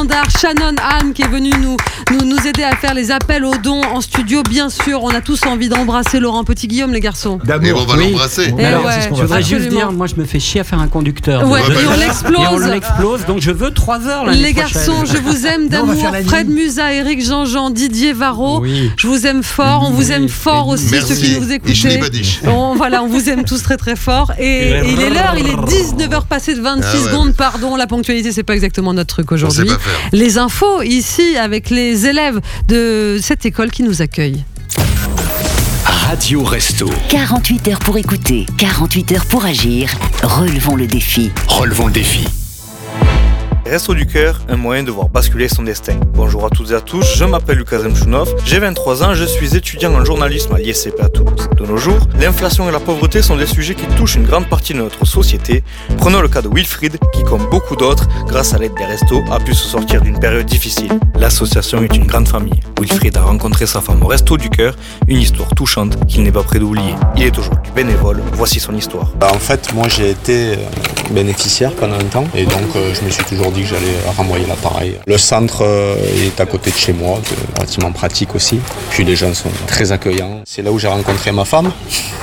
standard, Shannon Anne, qui est venue nous aider à faire les appels aux dons en studio. Bien sûr, on a tous envie d'embrasser Laurent Petit-Guillaume, les garçons. Et on va l'embrasser. Alors, ouais, je voudrais juste dire, moi je me fais chier à faire un conducteur. Ouais, et on l'explose. Et on l'explose, donc je veux 3 heures là. Les garçons, je vous aime d'amour. Fred Musa, Eric Jean-Jean, Didier Varro. Oui. Je vous aime fort. On vous aime fort aussi, merci. ceux qui nous écoutent. On vous aime tous très très fort. Et il est l'heure, il est 19h passé de 26 secondes. Pardon, la ponctualité, c'est pas exactement notre truc aujourd'hui. Les infos ici avec les élèves de cette école qui nous accueille. Radio Resto. 48 heures pour écouter, 48 heures pour agir. Relevons le défi. Relevons le défi. Resto du Cœur, un moyen de voir basculer son destin. Bonjour à toutes et à tous, je m'appelle Lucas Zemchounov, j'ai 23 ans, je suis étudiant en journalisme à l'ISCP à Toulouse. De nos jours, l'inflation et la pauvreté sont des sujets qui touchent une grande partie de notre société. Prenons le cas de Wilfried, qui comme beaucoup d'autres, grâce à l'aide des restos, a pu se sortir d'une période difficile. L'association est une grande famille. Wilfried a rencontré sa femme au Resto du Cœur, une histoire touchante qu'il n'est pas prêt d'oublier. Il est aujourd'hui bénévole, voici son histoire. En fait, moi j'ai été bénéficiaire pendant un temps, et donc je me suis toujours dit que j'allais renvoyer l'appareil. Le centre est à côté de chez moi, relativement pratique aussi. Puis les gens sont très accueillants. C'est là où j'ai rencontré ma femme.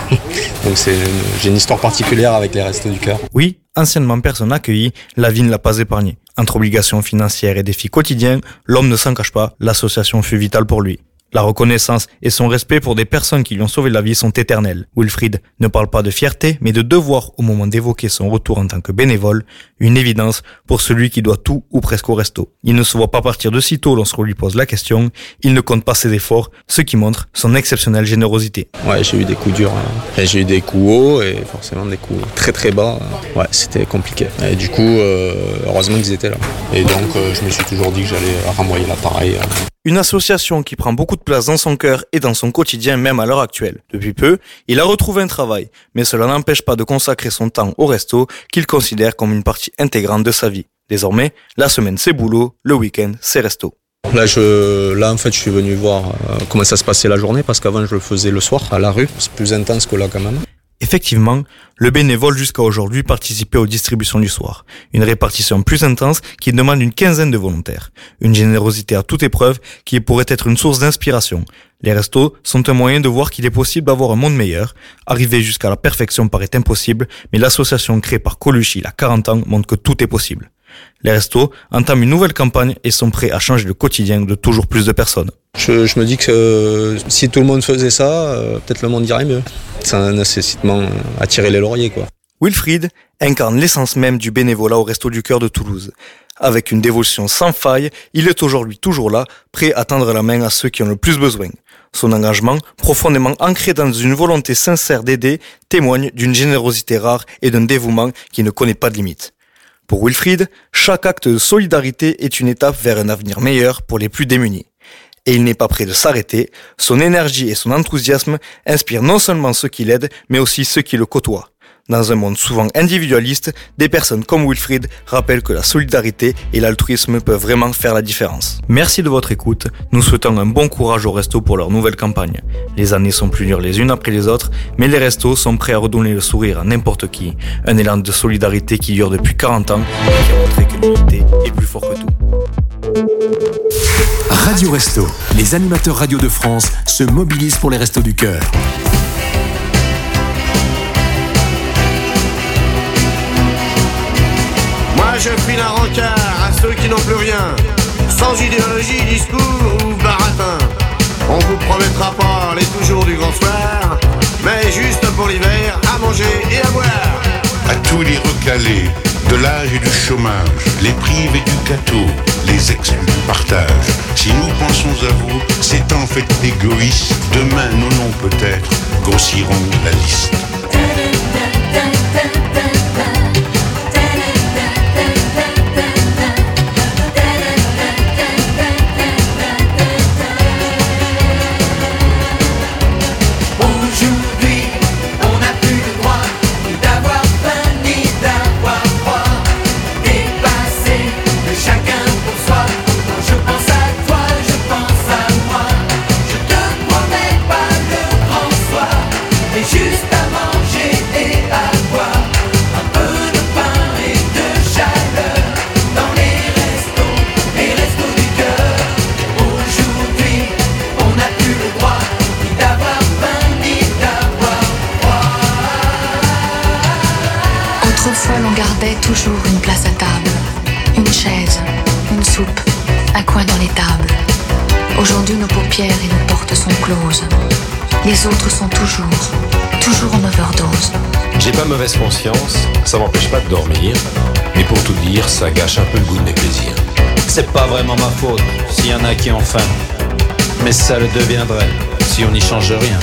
Donc j'ai une histoire particulière avec les Restos du Cœur. Oui, anciennement personne accueillie, la vie ne l'a pas épargné. Entre obligations financières et défis quotidiens, l'homme ne s'en cache pas, l'association fut vitale pour lui. La reconnaissance et son respect pour des personnes qui lui ont sauvé la vie sont éternels. Wilfried ne parle pas de fierté, mais de devoir au moment d'évoquer son retour en tant que bénévole, une évidence pour celui qui doit tout ou presque au resto. Il ne se voit pas partir de sitôt lorsqu'on lui pose la question, il ne compte pas ses efforts, ce qui montre son exceptionnelle générosité. Ouais, j'ai eu des coups durs, hein. J'ai eu des coups hauts et forcément des coups très très bas. Ouais, c'était compliqué. Et du coup, heureusement qu'ils étaient là. Et donc, je me suis toujours dit que j'allais renvoyer l'appareil. Une association qui prend beaucoup de place dans son cœur et dans son quotidien même à l'heure actuelle. Depuis peu, il a retrouvé un travail, mais cela n'empêche pas de consacrer son temps au resto qu'il considère comme une partie intégrante de sa vie. Désormais, la semaine c'est boulot, le week-end c'est resto. Là, en fait, je suis venu voir comment ça se passait la journée, parce qu'avant je le faisais le soir à la rue. C'est plus intense que là quand même. Effectivement, le bénévole jusqu'à aujourd'hui participait aux distributions du soir. Une répartition plus intense qui demande une quinzaine de volontaires. Une générosité à toute épreuve qui pourrait être une source d'inspiration. Les restos sont un moyen de voir qu'il est possible d'avoir un monde meilleur. Arriver jusqu'à la perfection paraît impossible, mais l'association créée par Colucci il y a 40 ans montre que tout est possible. Les restos entament une nouvelle campagne et sont prêts à changer le quotidien de toujours plus de personnes. Je me dis que si tout le monde faisait ça, peut-être le monde irait mieux. Ça nécessite attirer les lauriers, quoi. Wilfried incarne l'essence même du bénévolat au Resto du Cœur de Toulouse. Avec une dévotion sans faille, il est aujourd'hui toujours là, prêt à tendre la main à ceux qui en ont le plus besoin. Son engagement, profondément ancré dans une volonté sincère d'aider, témoigne d'une générosité rare et d'un dévouement qui ne connaît pas de limite. Pour Wilfried, chaque acte de solidarité est une étape vers un avenir meilleur pour les plus démunis. Et il n'est pas prêt de s'arrêter, son énergie et son enthousiasme inspirent non seulement ceux qui l'aident, mais aussi ceux qui le côtoient. Dans un monde souvent individualiste, des personnes comme Wilfried rappellent que la solidarité et l'altruisme peuvent vraiment faire la différence. Merci de votre écoute, nous souhaitons un bon courage aux restos pour leur nouvelle campagne. Les années sont plus dures les unes après les autres, mais les restos sont prêts à redonner le sourire à n'importe qui. Un élan de solidarité qui dure depuis 40 ans et qui a montré que l'unité est plus fort que tout. Radio Resto, les animateurs radio de France se mobilisent pour les Restos du Cœur. Moi je file un rencard à ceux qui n'ont plus rien, sans idéologie, discours ou baratin. On vous promettra pas les toujours du grand soir, mais juste pour l'hiver, à manger et à boire. À tous les recalés, de l'âge et du chômage, les privés du gâteau, les exclus du partage. Si nous pensons à vous, c'est en fait égoïste. Demain, nos noms peut-être grossiront la liste. Juste avant soupe, un coin dans l'étable. Aujourd'hui, nos paupières et nos portes sont closes. Les autres sont toujours en overdose. J'ai pas mauvaise conscience, ça m'empêche pas de dormir. Mais pour tout dire, ça gâche un peu le goût de mes plaisirs. C'est pas vraiment ma faute s'il y en a qui ont faim. Mais ça le deviendrait si on n'y change rien.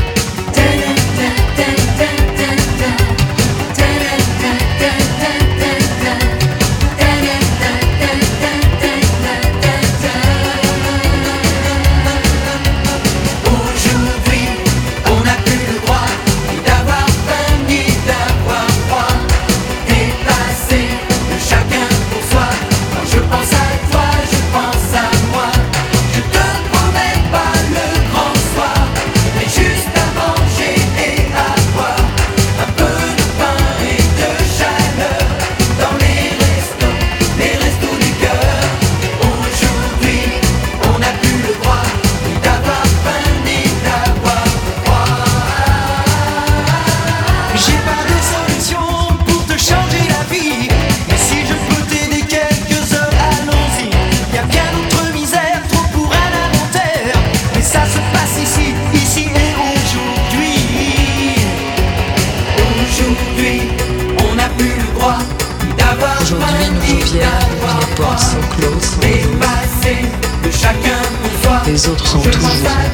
Les autres sont toujours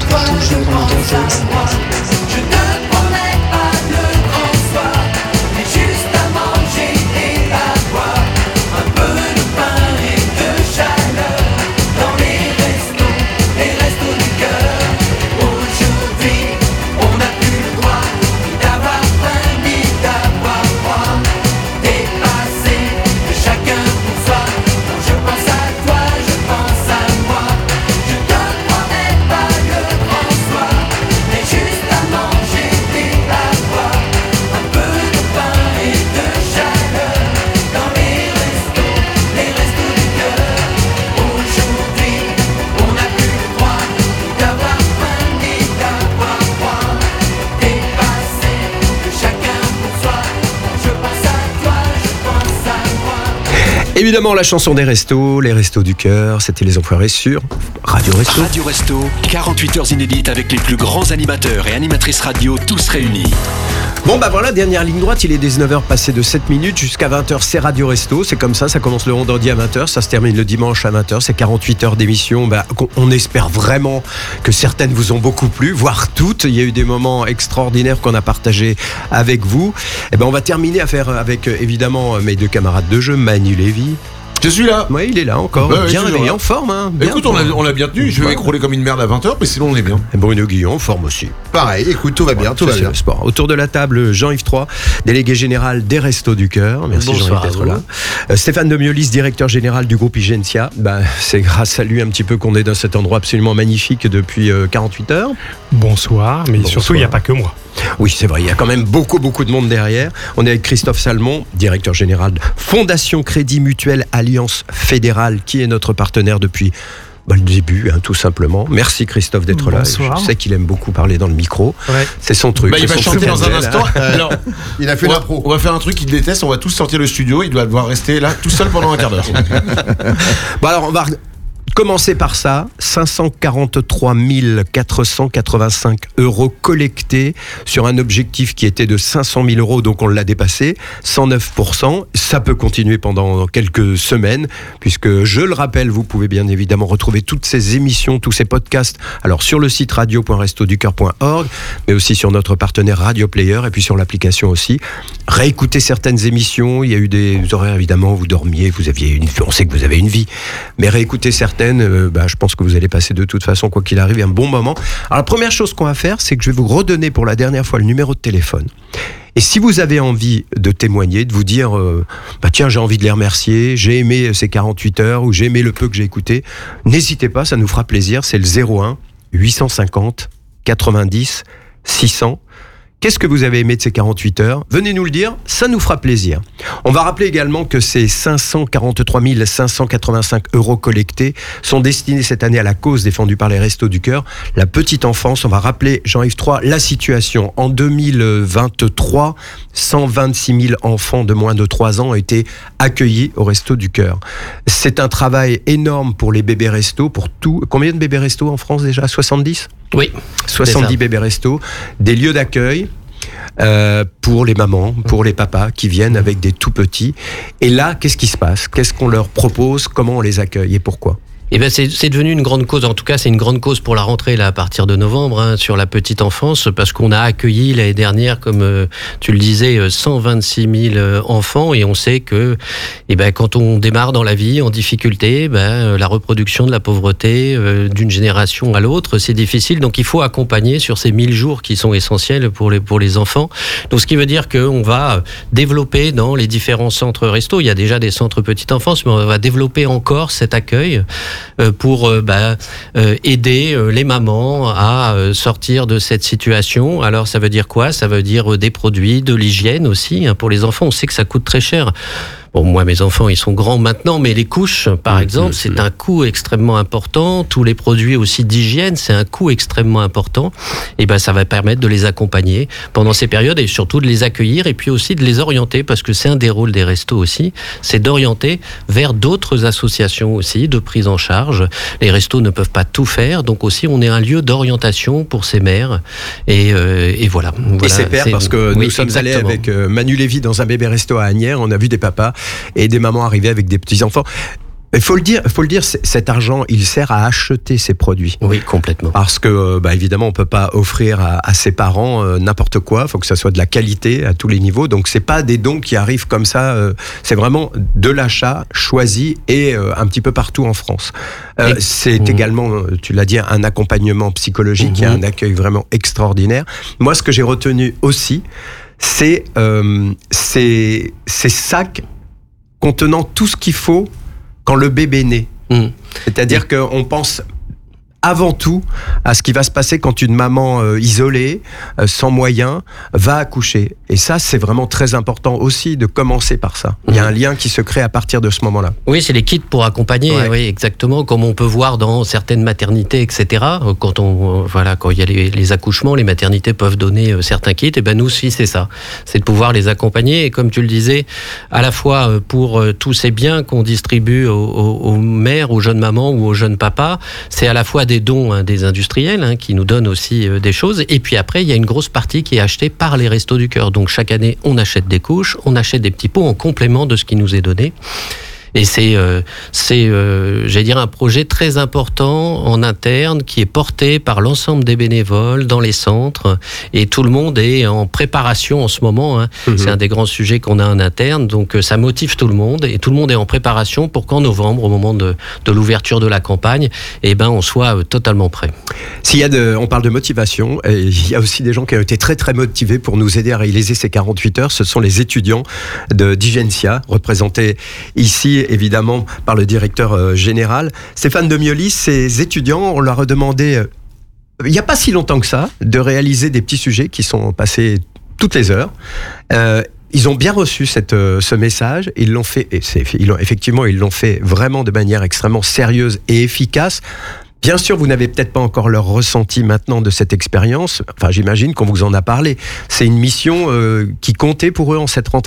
en overdose. Je ne promets pas le grand soir, mais juste à manger et à boire. Un peu de pain et de chaleur dans les restos du cœur. Aujourd'hui, on n'a plus le droit d'avoir faim ni d'avoir froid. Dépassé de chacun pour soi. Quand je pense à toi, je pense à moi. Je te promets pas le grand soir, mais juste à manger et à boire. Un peu de pain et de chaleur dans les restos du cœur. Aujourd'hui, on n'a plus le droit d'avoir faim ni d'avoir froid. Dépassé de chacun pour soi. Quand je pense à toi, je pense à moi. Évidemment, la chanson des restos, les restos du cœur, c'était Les Enfoirés sur Radio Resto. Radio Resto, 48 heures inédites avec les plus grands animateurs et animatrices radio, tous réunis. Bon bah voilà, dernière ligne droite, il est 19h passé de 7 minutes jusqu'à 20h, c'est Radio Resto, c'est comme ça commence le vendredi à 20h, ça se termine le dimanche à 20h, c'est 48 heures d'émission, on espère vraiment que certaines vous ont beaucoup plu, voire toutes, il y a eu des moments extraordinaires qu'on a partagés avec vous. Et on va terminer avec évidemment mes deux camarades de jeu, Manu Lévy. Je suis là. Oui, il est là encore. Bien réveillé, en forme. Hein. Écoute, on l'a bien tenu. Je vais écrouler comme une merde à 20h, mais sinon on est bien. Et Bruno Guillon, en forme aussi. Pareil, écoute, tout va bien, tout va bien. Sport. Autour de la table, Jean-Yves Troy, délégué général des Restos du Cœur. Merci Jean-Yves d'être là. Stéphane Demiolis, directeur général du groupe Hygientia. C'est grâce à lui un petit peu qu'on est dans cet endroit absolument magnifique depuis 48 heures. Bonsoir, mais surtout il n'y a pas que moi. Oui, c'est vrai, il y a quand même beaucoup de monde derrière. On est avec Christophe Salmon, directeur général de Fondation Crédit Mutuel Alliance Fédérale, qui est notre partenaire depuis le début, tout simplement. Merci Christophe d'être là. Je sais qu'il aime beaucoup parler dans le micro. Ouais. C'est son truc. Il va chanter dans un instant. Alors, il a fait l'impro. On va faire un truc qu'il déteste, on va tous sortir le studio, il doit devoir rester là tout seul pendant un quart d'heure. Alors, on va commencer par ça, 543 485 € collectés sur un objectif qui était de 500 000 €, donc on l'a dépassé, 109%. Ça peut continuer pendant quelques semaines, puisque je le rappelle, vous pouvez bien évidemment retrouver toutes ces émissions, tous ces podcasts, alors sur le site radio.restoducœur.org, mais aussi sur notre partenaire Radio Player, et puis sur l'application aussi. Réécoutez certaines émissions, il y a eu des horaires évidemment, vous dormiez, on sait que vous avez une vie, mais réécoutez certaines, je pense que vous allez passer de toute façon, quoi qu'il arrive, un bon moment. Alors la première chose qu'on va faire, c'est que je vais vous redonner pour la dernière fois le numéro de téléphone. Et si vous avez envie de témoigner, de vous dire tiens, j'ai envie de les remercier, j'ai aimé ces 48 heures, ou j'ai aimé le peu que j'ai écouté, n'hésitez pas, ça nous fera plaisir. C'est le 01 850 90 600. Qu'est-ce que vous avez aimé de ces 48 heures ? Venez nous le dire, ça nous fera plaisir. On va rappeler également que ces 543 585 € collectés sont destinés cette année à la cause défendue par les Restos du Cœur, la petite enfance. On va rappeler, Jean-Yves III, la situation. En 2023, 126 000 enfants de moins de 3 ans ont été accueillis au Restos du Cœur. C'est un travail énorme pour les bébés restos, pour tout. Combien de bébés restos en France déjà ? 70 ? Oui. 70 bébés restos, des lieux d'accueil pour les mamans, pour les papas qui viennent avec des tout petits. Et là, qu'est-ce qui se passe ? Qu'est-ce qu'on leur propose ? Comment on les accueille et pourquoi ? Eh ben c'est devenu une grande cause. En tout cas, c'est une grande cause pour la rentrée là à partir de novembre sur la petite enfance, parce qu'on a accueilli l'année dernière, comme tu le disais, 126 000 enfants, et on sait que quand on démarre dans la vie en difficulté, la reproduction de la pauvreté d'une génération à l'autre, c'est difficile. Donc il faut accompagner sur ces 1000 jours qui sont essentiels pour les enfants. Donc ce qui veut dire qu'on va développer dans les différents centres restos. Il y a déjà des centres petite enfance, mais on va développer encore cet accueil pour aider les mamans à sortir de cette situation. Alors ça veut dire quoi ? Ça veut dire des produits, de l'hygiène aussi pour les enfants. On sait que ça coûte très cher. Bon, moi, mes enfants, ils sont grands maintenant, mais les couches, par exemple, c'est un coût extrêmement important. Tous les produits aussi d'hygiène, c'est un coût extrêmement important. Et ça va permettre de les accompagner pendant ces périodes et surtout de les accueillir et puis aussi de les orienter, parce que c'est un des rôles des restos aussi, c'est d'orienter vers d'autres associations aussi de prise en charge. Les restos ne peuvent pas tout faire, donc aussi on est un lieu d'orientation pour ces mères. Et voilà. Et ces pères, parce que nous sommes allés avec Manu Lévy dans un bébé resto à Asnières, on a vu des papas et des mamans arriver avec des petits-enfants. Il faut le dire, cet argent, il sert à acheter ces produits. Oui, complètement. Parce que, évidemment, on peut pas offrir à ses parents n'importe quoi. Il faut que ça soit de la qualité à tous les niveaux. Donc, c'est pas des dons qui arrivent comme ça. C'est vraiment de l'achat choisi et un petit peu partout en France. C'est également, tu l'as dit, un accompagnement psychologique. Il y a un accueil vraiment extraordinaire. Moi, ce que j'ai retenu aussi, c'est ces sacs contenant tout ce qu'il faut quand le bébé naît. C'est-à-dire qu'on pense avant tout à ce qui va se passer quand une maman isolée, sans moyens, va accoucher. Et ça, c'est vraiment très important aussi de commencer par ça. Il y a un lien qui se crée à partir de ce moment-là. Oui, c'est les kits pour accompagner, oui, exactement, comme on peut voir dans certaines maternités, etc. Quand il y a les accouchements, les maternités peuvent donner certains kits. Et nous aussi, c'est ça. C'est de pouvoir les accompagner. Et comme tu le disais, à la fois pour tous ces biens qu'on distribue aux mères, aux jeunes mamans ou aux jeunes papas, c'est à la fois des dons des industriels qui nous donnent aussi des choses. Et puis après, il y a une grosse partie qui est achetée par les Restos du Cœur. Donc chaque année, on achète des couches, on achète des petits pots en complément de ce qui nous est donné. Et c'est j'allais dire, un projet très important en interne qui est porté par l'ensemble des bénévoles dans les centres. Et tout le monde est en préparation en ce moment. C'est un des grands sujets qu'on a en interne. Donc ça motive tout le monde. Et tout le monde est en préparation pour qu'en novembre, au moment de l'ouverture de la campagne, on soit totalement prêt. On parle de motivation, et il y a aussi des gens qui ont été très très motivés pour nous aider à réaliser ces 48 heures. Ce sont les étudiants d'Igencia, représentés ici évidemment par le directeur général. Stéphane Demiolis, ces étudiants, on leur a demandé, il n'y a pas si longtemps que ça, de réaliser des petits sujets qui sont passés toutes les heures. Ils ont bien reçu ce message, ils l'ont fait, effectivement, ils l'ont fait vraiment de manière extrêmement sérieuse et efficace. Bien sûr, vous n'avez peut-être pas encore leur ressenti maintenant de cette expérience. Enfin, j'imagine qu'on vous en a parlé. C'est une mission qui comptait pour eux en cette rentrée ?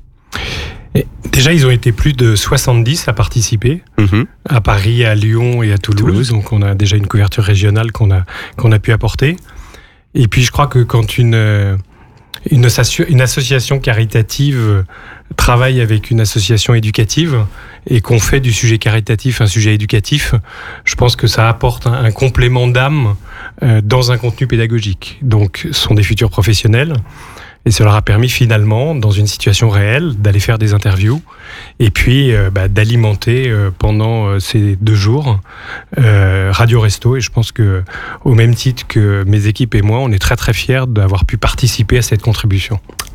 Et déjà, ils ont été plus de 70 à participer, à Paris, à Lyon et à Toulouse. Donc, on a déjà une couverture régionale qu'on a pu apporter. Et puis, je crois que quand une association caritative travaille avec une association éducative et qu'on fait du sujet caritatif un sujet éducatif, je pense que ça apporte un complément d'âme dans un contenu pédagogique. Donc, ce sont des futurs professionnels. Et ça leur a permis finalement, dans une situation réelle, d'aller faire des interviews et puis d'alimenter pendant ces 2 jours Radio Resto. Et je pense que, au même titre que mes équipes et moi, on est très très fiers d'avoir pu participer à cette contribution.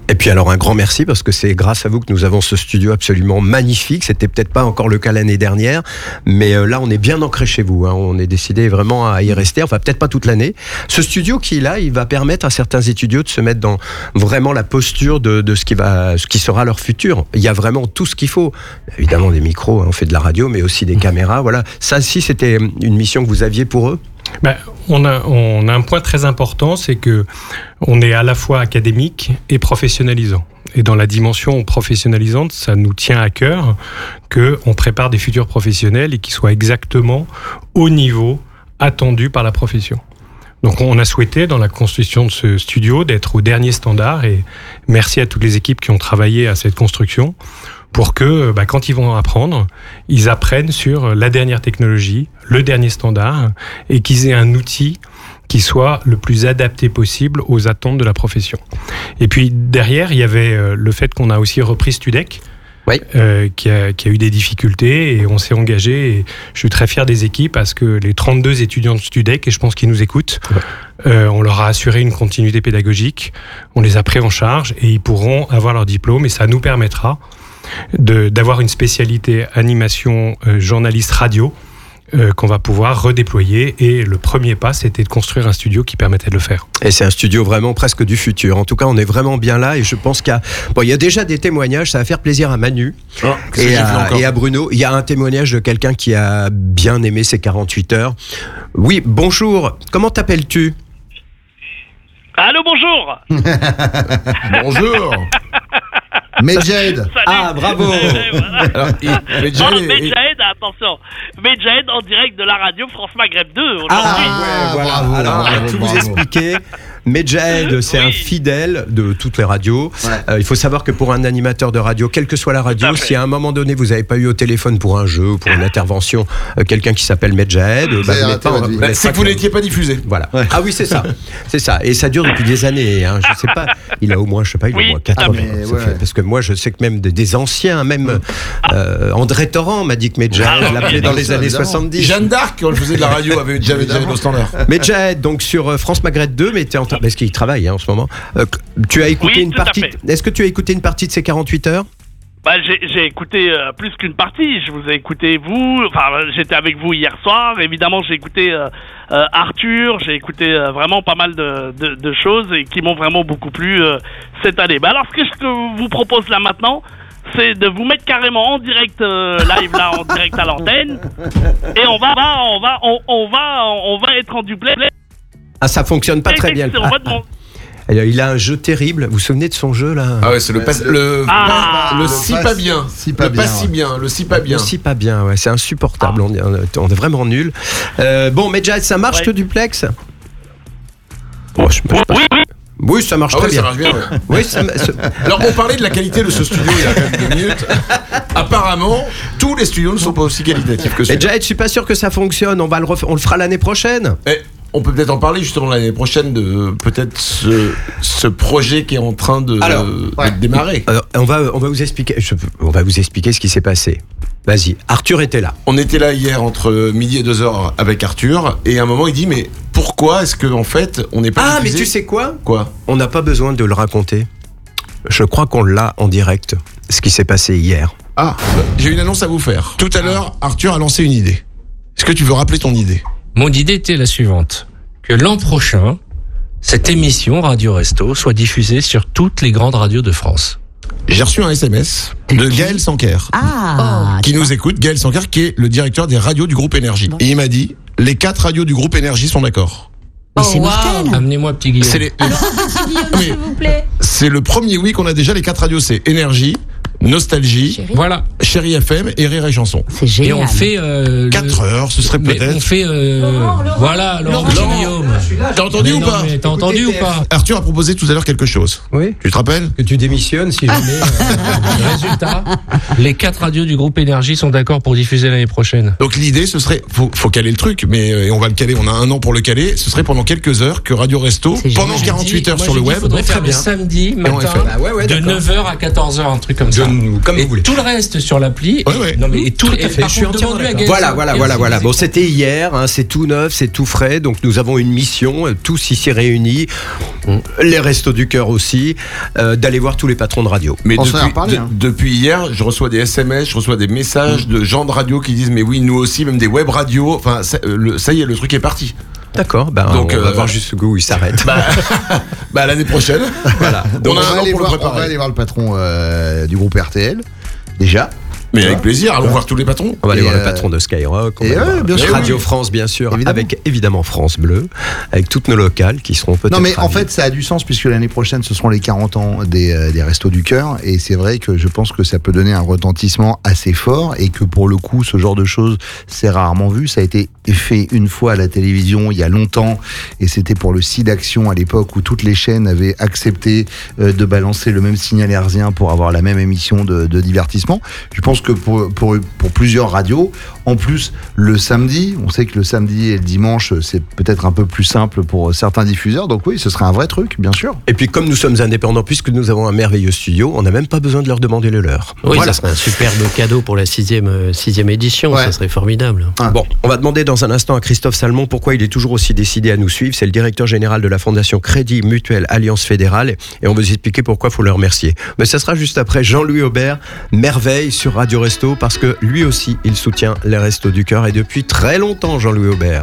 Et puis alors un grand merci parce que c'est grâce à vous que nous avons ce studio absolument magnifique. C'était peut-être pas encore le cas l'année dernière, mais là on est bien ancré chez vous. On est décidé vraiment à y rester. Enfin peut-être pas toute l'année. Ce studio qui est là, il va permettre à certains étudiants de se mettre dans vraiment la posture de ce qui sera leur futur. Il y a vraiment tout ce qu'il faut. Évidemment des micros, on fait de la radio, mais aussi des caméras. Voilà. Ça aussi c'était une mission que vous aviez pour eux. On a un point très important, c'est que on est à la fois académique et professionnalisant. Et dans la dimension professionnalisante, ça nous tient à cœur qu'on prépare des futurs professionnels et qu'ils soient exactement au niveau attendu par la profession. Donc on a souhaité, dans la construction de ce studio, d'être au dernier standard, et merci à toutes les équipes qui ont travaillé à cette construction, pour que quand ils vont apprendre, ils apprennent sur la dernière technologie, le dernier standard, et qu'ils aient un outil qui soit le plus adapté possible aux attentes de la profession. Et puis derrière, il y avait le fait qu'on a aussi repris Studec, qui a eu des difficultés, et on s'est engagé, et je suis très fier des équipes parce que les 32 étudiants de Studec, et je pense qu'ils nous écoutent, on leur a assuré une continuité pédagogique, on les a pris en charge et ils pourront avoir leur diplôme, et ça nous permettra d'avoir une spécialité animation journaliste radio qu'on va pouvoir redéployer, et le premier pas c'était de construire un studio qui permettait de le faire. Et c'est un studio vraiment presque du futur. En tout cas on est vraiment bien là, et je pense qu'il y a déjà des témoignages. Ça va faire plaisir à Manu et à Bruno. Il y a un témoignage de quelqu'un qui a bien aimé ces 48 heures. Oui, bonjour, comment t'appelles-tu? Allô, bonjour. Bonjour. Medjahed. Ah, bravo. Alors, Medjahed, attention. Medjahed en direct de la radio France Maghreb 2 aujourd'hui. Voilà. Alors, on va tout vous expliquer. Medjahed, c'est un fidèle de toutes les radios. Il faut savoir que pour un animateur de radio, quelle que soit la radio, si à un moment donné vous n'avez pas eu au téléphone pour un jeu ou pour une intervention quelqu'un qui s'appelle Medjahed, c'est que vous n'étiez pas diffusé. Voilà. Ah oui, c'est ça. C'est ça. Et ça dure depuis des années. Je sais pas. Il a au moins, 80. Parce que moi, je sais que même des anciens, même André Torrent m'a dit que Medjahed l'appelait dans les années 70. Jeanne d'Arc, quand je faisais de la radio, avait déjà au standard. Medjahed, donc sur France Maghreb 2, mais parce qu'il travaille en ce moment. Tu as écouté une partie. Est-ce que tu as écouté une partie de ces 48 heures? J'ai écouté plus qu'une partie. Je vous ai écouté vous. Enfin, j'étais avec vous hier soir. Évidemment, j'ai écouté Arthur. J'ai écouté vraiment pas mal de choses, et qui m'ont vraiment beaucoup plu cette année. Alors, ce que je vous propose là maintenant, c'est de vous mettre carrément en direct live là, en direct à l'antenne, et on va être en duplex. Ah, ça fonctionne pas très bien. Alors, il a un jeu terrible. Vous vous souvenez de son jeu là? Ah ouais, c'est le si pas bien. Le si pas bien, ouais, c'est insupportable. On est vraiment nuls. Bon, Medjahed, ça marche ce duplex? Oui, ça marche très bien. Ça marche bien. Oui, alors, on parlait de la qualité de ce studio il y a quand même 2 minutes. Apparemment, tous les studios ne sont pas aussi qualitatifs que celui-là. Medjahed, je suis pas sûr que ça fonctionne. On le fera l'année prochaine. On peut peut-être en parler justement l'année prochaine de peut-être ce projet qui est en train de démarrer. Alors, on va vous expliquer ce qui s'est passé. Vas-y, Arthur était là. On était là hier entre midi et 2h avec Arthur, et à un moment il dit mais pourquoi est-ce qu'en fait on n'est pas diffusé? Mais tu sais quoi? Quoi? On n'a pas besoin de le raconter. Je crois qu'on l'a en direct, ce qui s'est passé hier. J'ai une annonce à vous faire. Tout à l'heure, Arthur a lancé une idée. Est-ce que tu veux rappeler ton idée? Mon idée était la suivante, que l'an prochain, cette émission Radio Resto soit diffusée sur toutes les grandes radios de France. J'ai reçu un SMS de Gaël Sanker, qui nous écoute, Gaël Sanker qui est le directeur des radios du groupe Énergie. Et il m'a dit, les 4 radios du groupe Énergie sont d'accord. Mais c'est mortel. Amenez-moi petit Guillaume. Petit Guillaume, s'il vous plaît. C'est le premier week qu'on a déjà les 4 radios, c'est Énergie, Nostalgie, voilà, Chérie FM et Rire et Chanson. C'est génial. Et on fait 4 heures, ce serait peut-être. On fait voilà, Laurent Guillaume. T'as entendu ou pas? T'as entendu ou pas? Arthur a proposé tout à l'heure quelque chose. Oui. Tu te rappelles? Que tu démissionnes si jamais. Résultat, les 4 radios du groupe Énergie sont d'accord pour diffuser l'année prochaine. Donc l'idée, ce serait, faut caler le truc, mais on va le caler. On a 1 an pour le caler. Ce serait pendant quelques heures que Radio Resto, pendant 48 heures sur le web. Il faudrait faire le samedi matin de 9h à 14h, un truc comme ça. comme vous voulez. Tout le reste sur l'appli. Non mais je suis entièrement à Gaël. Voilà. Bon, c'était hier, c'est tout neuf, c'est tout frais. Donc nous avons une mission, tous ici réunis, les Restos du Cœur aussi, d'aller voir tous les patrons de radio. Mais depuis hier, je reçois des SMS, je reçois des messages de gens de radio qui disent mais oui, nous aussi, même des web radios. Enfin, ça y est, le truc est parti. D'accord, donc on va voir jusqu'où il s'arrête. L'année prochaine. Voilà. Donc on va aller voir le patron du groupe RTL, déjà. Mais avec plaisir, allons voir tous les patrons. On va aller voir le patron de Skyrock, on va aller voir Radio France bien sûr, avec évidemment France Bleu, avec toutes nos locales qui seront peut-être... Non mais en fait ça a du sens puisque l'année prochaine ce seront les 40 ans des Restos du Cœur et c'est vrai que je pense que ça peut donner un retentissement assez fort et que pour le coup ce genre de choses c'est rarement vu. Ça a été fait une fois à la télévision il y a longtemps et c'était pour le SIDAction à l'époque où toutes les chaînes avaient accepté de balancer le même signal hertzien pour avoir la même émission de divertissement. Je pense que pour plusieurs radios, en plus le samedi, on sait que le samedi et le dimanche c'est peut-être un peu plus simple pour certains diffuseurs, donc oui ce serait un vrai truc bien sûr. Et puis comme nous sommes indépendants, puisque nous avons un merveilleux studio, on n'a même pas besoin de leur demander le leur. Oui, voilà. Ça serait un superbe cadeau pour la sixième édition, ça serait formidable. Bon, on va demander dans un instant à Christophe Salmon pourquoi il est toujours aussi décidé à nous suivre. C'est le directeur général de la Fondation Crédit Mutuel Alliance Fédérale et on va vous expliquer pourquoi il faut le remercier. Mais ça sera juste après Jean-Louis Aubert, Merveille sur Radio Resto, parce que lui aussi il soutient les Restos du Cœur et depuis très longtemps. Jean-Louis Aubert.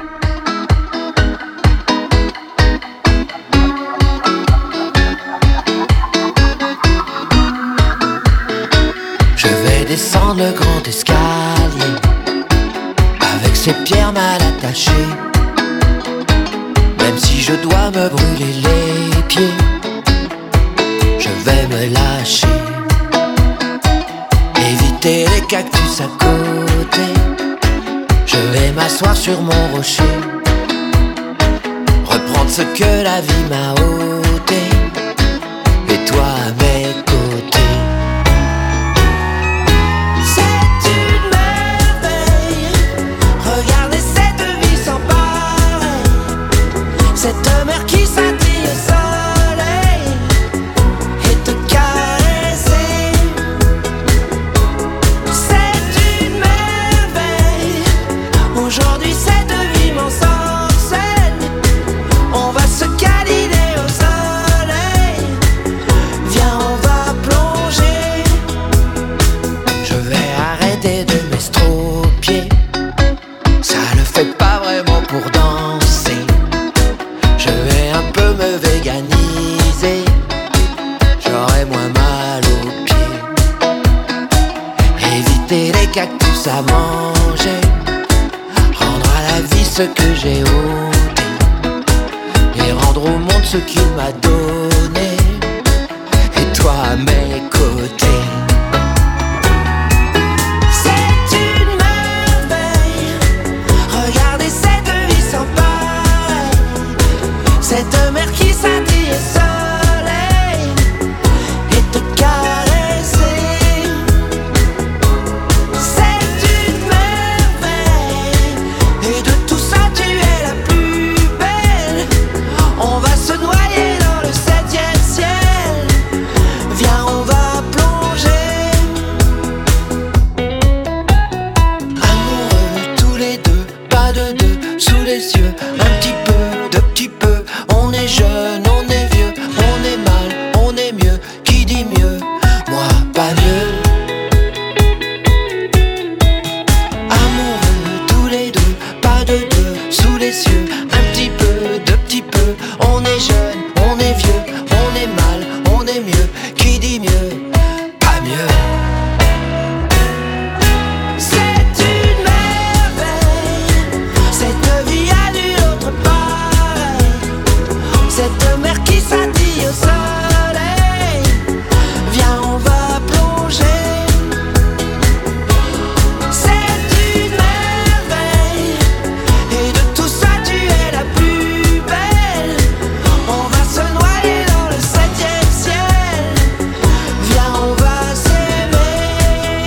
Je vais descendre le grand escalier avec ces pierres mal attachées, même si je dois me brûler les pieds, je vais me lâcher. Éviter les cactus à côté, je vais m'asseoir sur mon rocher, reprendre ce que la vie m'a ôté, et toi à mes côtés. C'est une merveille, regardez cette vie sans pareil, cette mer qui scintille au soleil, et te caresser. Aujourd'hui cette vie m'ensorcelle, on va se câliner au soleil, viens on va plonger. Je vais arrêter de m'estropier, ça ne fait pas vraiment pour danser. Je vais un peu me véganiser, j'aurai moins mal aux pieds. Éviter les cactus à manger, la vie ce que j'ai ôté et rendre au monde ce qu'il m'a donné, et toi à mes côtés. C'est une merveille, regardez cette vie sans pareil, cette mer qui scintille au soleil, et te caresser. C'est une merveille, et de tout ça tu es la plus belle. On va se noyer dans le 7e ciel, viens on va plonger. Amoureux tous les deux, pas de deux, sous les yeux, un petit peu, de petit peu. On est jeune, on est vieux, on est mal, on est mieux. Qui dit mieux? Moi pas mieux. Amoureux tous les deux, pas de deux, sous les yeux, un petit peu, de petit peu. On est jeune, on est vieux, on est mal, on est mieux. Qui dit mieux? Pas mieux. C'est une merveille, cette vie a nulle autre pareil, cette mer qui scintille au soleil, viens on va plonger. C'est une merveille, et de tout ça tu es la plus belle. On va se noyer dans le 7e ciel, viens on va s'aimer.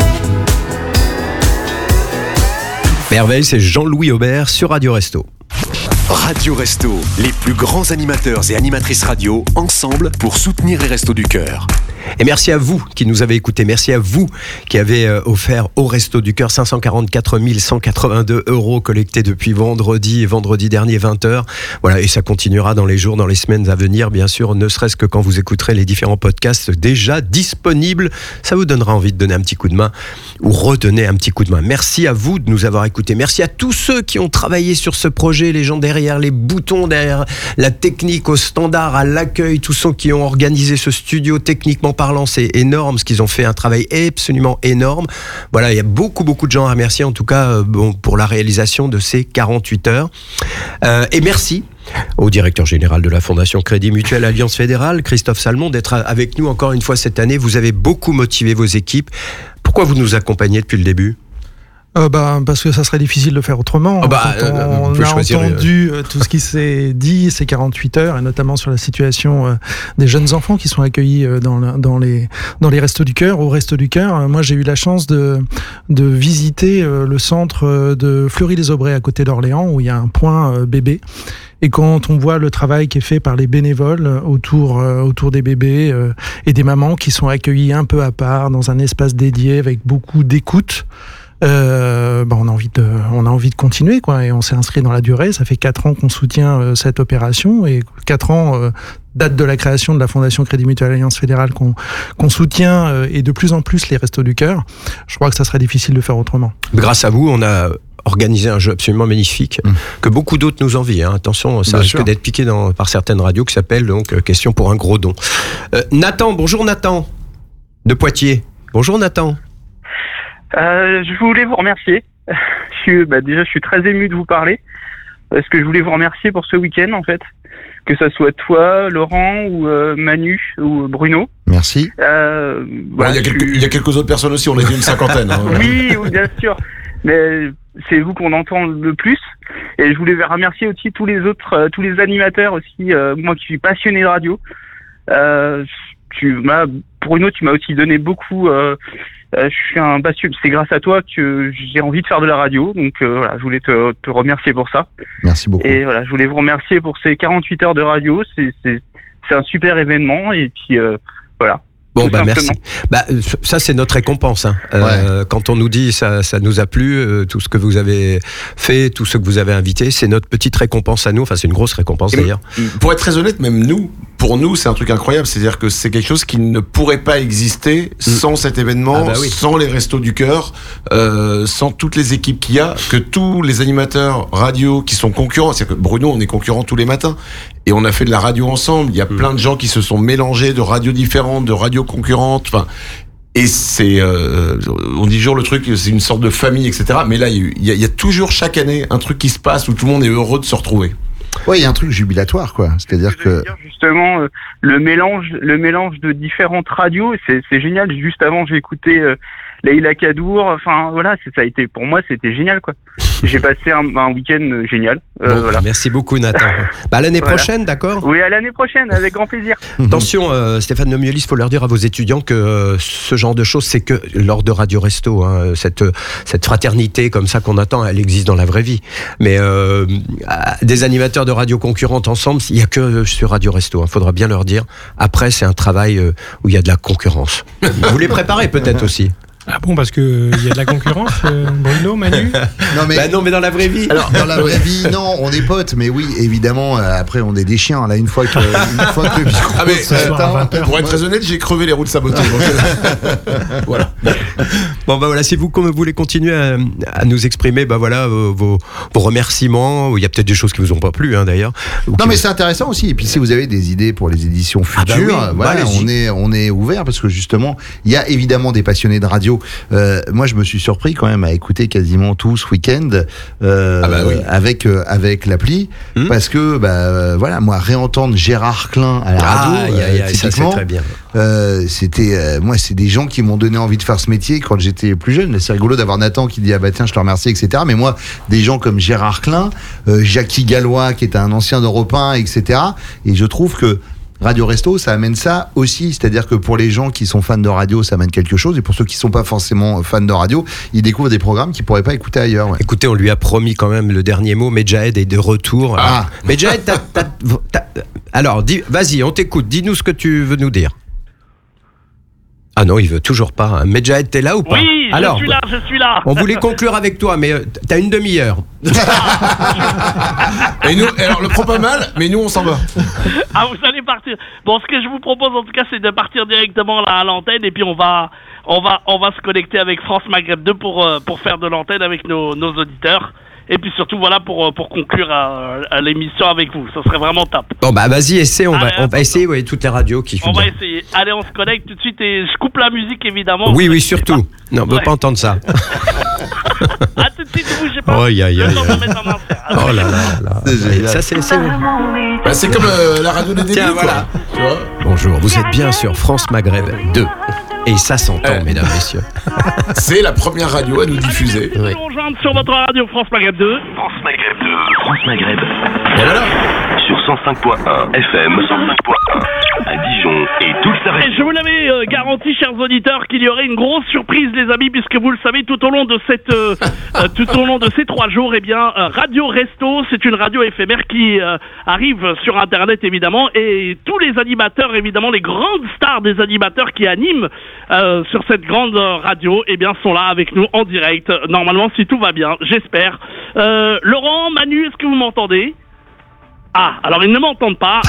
Merveille, c'est Jean-Louis Aubert sur Radio Resto. Radio Resto, les plus grands animateurs et animatrices radio ensemble pour soutenir les Restos du Cœur. Et merci à vous qui nous avez écoutés. Merci à vous qui avez offert au Resto du Cœur 544 182 € collectés depuis vendredi dernier 20h. Voilà, et ça continuera dans les jours, dans les semaines à venir, bien sûr, ne serait-ce que quand vous écouterez les différents podcasts déjà disponibles. Ça vous donnera envie de donner un petit coup de main ou redonner un petit coup de main. Merci à vous de nous avoir écoutés. Merci à tous ceux qui ont travaillé sur ce projet, les gens derrière les boutons, derrière la technique, au standard, à l'accueil, tous ceux qui ont organisé ce studio. Techniquement parlant, c'est énorme ce qu'ils ont fait, un travail absolument énorme. Voilà, il y a beaucoup de gens à remercier, en tout cas pour la réalisation de ces 48 heures. Et merci au directeur général de la Fondation Crédit Mutuel Alliance Fédérale, Christophe Salmon, d'être avec nous encore une fois cette année. Vous avez beaucoup motivé vos équipes. Pourquoi vous nous accompagnez depuis le début ? Parce que ça serait difficile de faire autrement. On a entendu tout ce qui s'est dit ces 48 heures, et notamment sur la situation des jeunes enfants qui sont accueillis dans les Restos du Cœur, au Resto du Cœur. Moi, j'ai eu la chance de visiter le centre de Fleury-les-Aubrais à côté d'Orléans, où il y a un point bébé. Et quand on voit le travail qui est fait par les bénévoles autour des bébés et des mamans qui sont accueillis un peu à part dans un espace dédié avec beaucoup d'écoute, on a envie de continuer, quoi, et on s'est inscrit dans la durée. Ça fait 4 ans qu'on soutient cette opération, et 4 ans date de la création de la Fondation Crédit Mutuel Alliance Fédérale qu'on soutient, et de plus en plus les Restos du Cœur. Je crois que ça serait difficile de faire autrement. Grâce à vous, on a organisé un jeu absolument magnifique que beaucoup d'autres nous envient. Attention, ça risque d'être piqué par certaines radios, qui s'appelle donc Question pour un gros don. Nathan, bonjour Nathan de Poitiers. Bonjour Nathan. Je voulais vous remercier. Déjà, je suis très ému de vous parler, parce que je voulais vous remercier pour ce week-end, en fait. Que ça soit toi, Laurent, ou Manu, ou Bruno. Merci. Il y a quelques autres personnes aussi, on est une cinquantaine. Hein. Oui, bien sûr. Mais c'est vous qu'on entend le plus. Et je voulais remercier aussi tous les autres, tous les animateurs aussi. Moi qui suis passionné de radio. Bruno, tu m'as aussi donné beaucoup... je suis un passionné. C'est grâce à toi que j'ai envie de faire de la radio. Donc voilà, je voulais te remercier pour ça. Merci beaucoup. Et voilà, je voulais vous remercier pour ces 48 heures de radio. C'est un super événement. Et puis voilà. Bon, merci. Ça, c'est notre récompense. Hein. Quand on nous dit ça nous a plu, tout ce que vous avez fait, tout ce que vous avez invité, c'est notre petite récompense à nous. Enfin, c'est une grosse récompense d'ailleurs. Pour être très honnête, même pour nous, c'est un truc incroyable. C'est-à-dire que c'est quelque chose qui ne pourrait pas exister sans cet événement, sans les Restos du Cœur, sans toutes les équipes qu'il y a, que tous les animateurs radio qui sont concurrents. C'est-à-dire que Bruno, on est concurrents tous les matins. Et on a fait de la radio ensemble. Il y a plein de gens qui se sont mélangés de radios différentes, de radios concurrentes. Enfin, et c'est, on dit toujours le truc, c'est une sorte de famille, etc. Mais là, il y a toujours chaque année un truc qui se passe où tout le monde est heureux de se retrouver. Ouais, il y a un truc jubilatoire, quoi. C'est-à-dire que justement le mélange de différentes radios, c'est génial. Juste avant, j'ai écouté Leïla Kadour. Enfin voilà, ça a été, pour moi, c'était génial, quoi. J'ai passé un week-end génial. Voilà. Merci beaucoup, Nathan. À l'année prochaine, d'accord ? Oui, à l'année prochaine, avec grand plaisir. Attention, Stéphane Nomiolis, il faut leur dire à vos étudiants que ce genre de choses, c'est que lors de Radio Resto, hein, cette fraternité comme ça qu'on attend, elle existe dans la vraie vie. Mais des animateurs de radio concurrentes ensemble, il n'y a que sur Radio Resto. Il faudra bien leur dire. Après, c'est un travail où il y a de la concurrence. Vous les préparez peut-être aussi. Ah bon, parce que il y a de la concurrence, Bruno, Manu ? Non, mais dans la vraie vie. Alors, dans la vraie vie, non, on est potes, mais oui, évidemment, après, on est des chiens. Là, une fois que le micro pour être très honnête, j'ai crevé les roues de sabotage. Voilà. Bon, voilà, si vous voulez continuer à nous exprimer, vos remerciements, il y a peut-être des choses qui vous ont pas plu, hein, d'ailleurs. Non, mais c'est intéressant aussi. Et puis, si vous avez des idées pour les éditions futures, on est ouvert, parce que justement, il y a évidemment des passionnés de radio. Moi, je me suis surpris quand même à écouter quasiment tout ce week-end avec l'appli, parce que moi, réentendre Gérard Klein à la radio, typiquement, ça, c'est très bien. Moi, c'est des gens qui m'ont donné envie de faire ce métier quand j'étais plus jeune. C'est rigolo d'avoir Nathan qui dit tiens, je te remercie, etc. Mais moi, des gens comme Gérard Klein, Jackie Gallois qui était un ancien d'Europe 1, etc. Et je trouve que Radio Resto, ça amène ça aussi. C'est-à-dire que pour les gens qui sont fans de radio, ça amène quelque chose. Et pour ceux qui ne sont pas forcément fans de radio, ils découvrent des programmes qu'ils ne pourraient pas écouter ailleurs. Ouais. Écoutez, on lui a promis quand même le dernier mot. Medjahed est de retour. Medjahed, alors, vas-y, on t'écoute. Dis-nous ce que tu veux nous dire. Ah non, il veut toujours pas. Medjed, t'es là ou pas? Oui, alors, je suis là. On voulait conclure avec toi, mais t'as une demi-heure. Et nous, alors le prend pas mal, mais nous on s'en va. Ah, vous allez partir. Bon, ce que je vous propose en tout cas, c'est de partir directement là à l'antenne et puis on va se connecter avec France Maghreb 2 pour faire de l'antenne avec nos auditeurs. Et puis surtout, voilà, pour conclure à l'émission avec vous. Ça serait vraiment top. Bon, bah, vas-y, essaie. On va essayer, ouais, toutes les radios qui font. On va essayer. Allez, on se connecte tout de suite et je coupe la musique, évidemment. Oui, surtout. Non, on ne veut pas entendre ça. À tout de suite, ne bougez pas. Oh, Le temps de mettre en insert. Oh là là. Ça, c'est Bah, c'est comme la radio des débuts. Tiens, voilà. Tu vois. Bonjour, vous êtes bien sur France Maghreb 2. Et ça s'entend, mesdames, messieurs. C'est la première radio à nous diffuser. Vous nous rejoindre sur votre radio France Maghreb 2. France Maghreb 2. France Maghreb. Et voilà. Sur 105.1 FM, 105.1 à Dijon et tout le Sarre. Et je vous l'avais garanti, chers auditeurs, qu'il y aurait une grosse surprise, les amis, puisque vous le savez, tout au long de ces 3 jours, eh bien, Radio Resto, c'est une radio éphémère qui arrive sur Internet, évidemment, et tous les animateurs, évidemment, les grandes stars des animateurs qui animent sur cette grande radio, eh bien, sont là avec nous en direct. Normalement, si tout va bien, j'espère. Laurent, Manu, est-ce que vous m'entendez? Ah, alors ils ne m'entendent pas.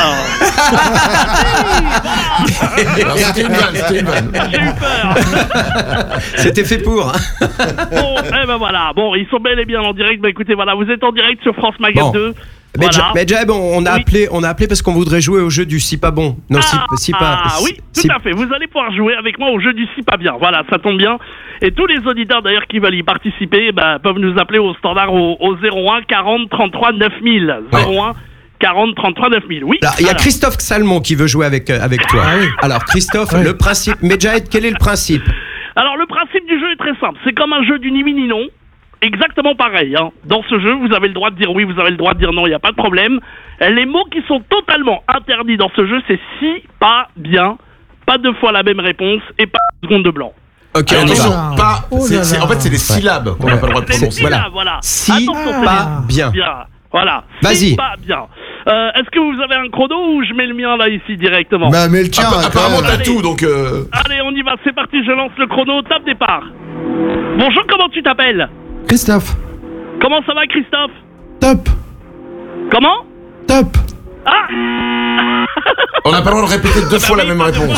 C'était une vanne. J'ai eu peur. C'était fait pour. Bon, eh ben voilà. Bon, ils sont bel et bien en direct. Bah écoutez, voilà, vous êtes en direct sur France Maghreb 2. Voilà. Medjed, on a appelé parce qu'on voudrait jouer au jeu du si pas bon. Non, oui, tout à fait. Vous allez pouvoir jouer avec moi au jeu du si pas bien. Voilà, ça tombe bien. Et tous les auditeurs d'ailleurs qui veulent y participer, peuvent nous appeler au standard au 01 40 33 9000. 01 40 33 9000. Oui. Il y a Christophe Salmon qui veut jouer avec toi. Ah, oui. Alors Christophe, le principe. Medjed, quel est le principe? Alors le principe du jeu est très simple. C'est comme un jeu du ni oui ni non. Exactement pareil. Hein. Dans ce jeu, vous avez le droit de dire oui, vous avez le droit de dire non, il n'y a pas de problème. Les mots qui sont totalement interdits dans ce jeu, c'est si, pas, bien, pas 2 fois la même réponse et pas 2 secondes de blanc. Ok, on y va. En fait, c'est les syllabes qu'on n'a pas le droit de prononcer. Voilà. Si, attention, pas, bien. Voilà. Vas-y. Si, pas, bien. Est-ce que vous avez un chrono ou je mets le mien là ici directement? Bah, mais le tien. Apparemment, t'as tout, donc. Allez, on y va, c'est parti, je lance le chrono, top départ. Bonjour, comment tu t'appelles? Christophe. Comment ça va, Christophe? Top. Comment? Top. Ah. On n'a pas le droit de répéter 2 fois la même réponse.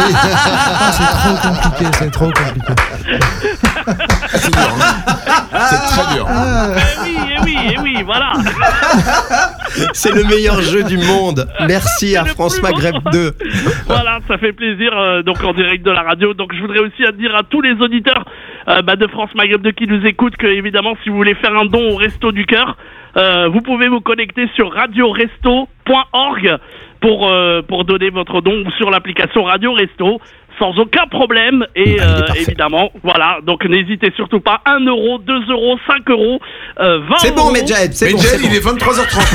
C'est trop compliqué. C'est dur. C'est très dur. Eh oui, voilà. C'est le meilleur jeu du monde. Merci à France Maghreb 2. Voilà, ça fait plaisir. Donc en direct de la radio. Donc je voudrais aussi dire à tous les auditeurs de France Maghreb 2 qui nous écoutent que évidemment si vous voulez faire un don au Resto du Cœur, vous pouvez vous connecter sur radioresto.org pour donner votre don ou sur l'application Radio Resto sans aucun problème et évidemment voilà, donc n'hésitez surtout pas. 1 euro, 2 euros, 5 euros, 20 c'est bon, Medjed, il est 23h30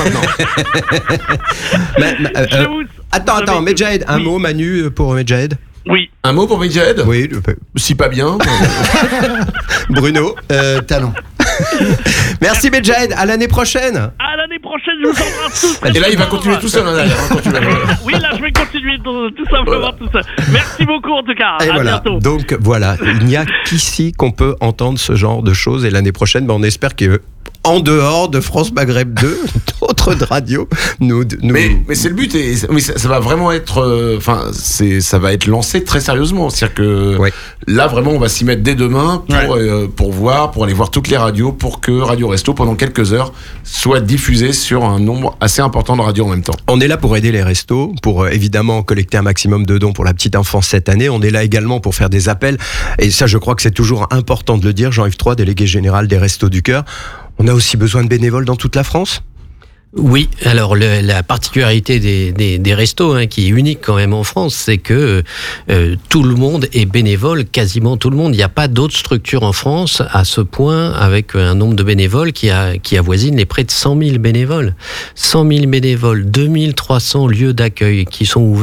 maintenant. Attends, Medjed, un mot, Manu, pour Medjed. Oui. Un mot pour Medjed? Oui. Si pas bien. Bruno. Talent. Merci Medjed, à l'année prochaine. À l'année prochaine, je vous embrasse tous. Et là, il va continuer tout seul. Oui, là, je vais continuer tout simplement tout seul. Merci beaucoup en tout cas. Et à bientôt. Donc voilà, il n'y a qu'ici qu'on peut entendre ce genre de choses. Et l'année prochaine, on espère qu'en dehors de France Maghreb 2, d'autres radios nous... Mais c'est le but. Et ça va vraiment être... ça va être lancé très sérieusement. C'est-à-dire que là, vraiment, on va s'y mettre dès demain pour aller voir toutes les radios, pour que Radio Resto, pendant quelques heures, soit diffusé sur un nombre assez important de radios en même temps. On est là pour aider les restos, pour évidemment collecter un maximum de dons pour la petite enfance cette année. On est là également pour faire des appels. Et ça, je crois que c'est toujours important de le dire. Jean-Yves III, délégué général des Restos du Cœur. On a aussi besoin de bénévoles dans toute la France ? Oui, alors la particularité des restos, qui est unique quand même en France, c'est que tout le monde est bénévole, quasiment tout le monde. Il n'y a pas d'autres structures en France à ce point avec un nombre de bénévoles qui avoisine les près de 100 000 bénévoles. 100 000 bénévoles, 2300 lieux d'accueil qui sont ouverts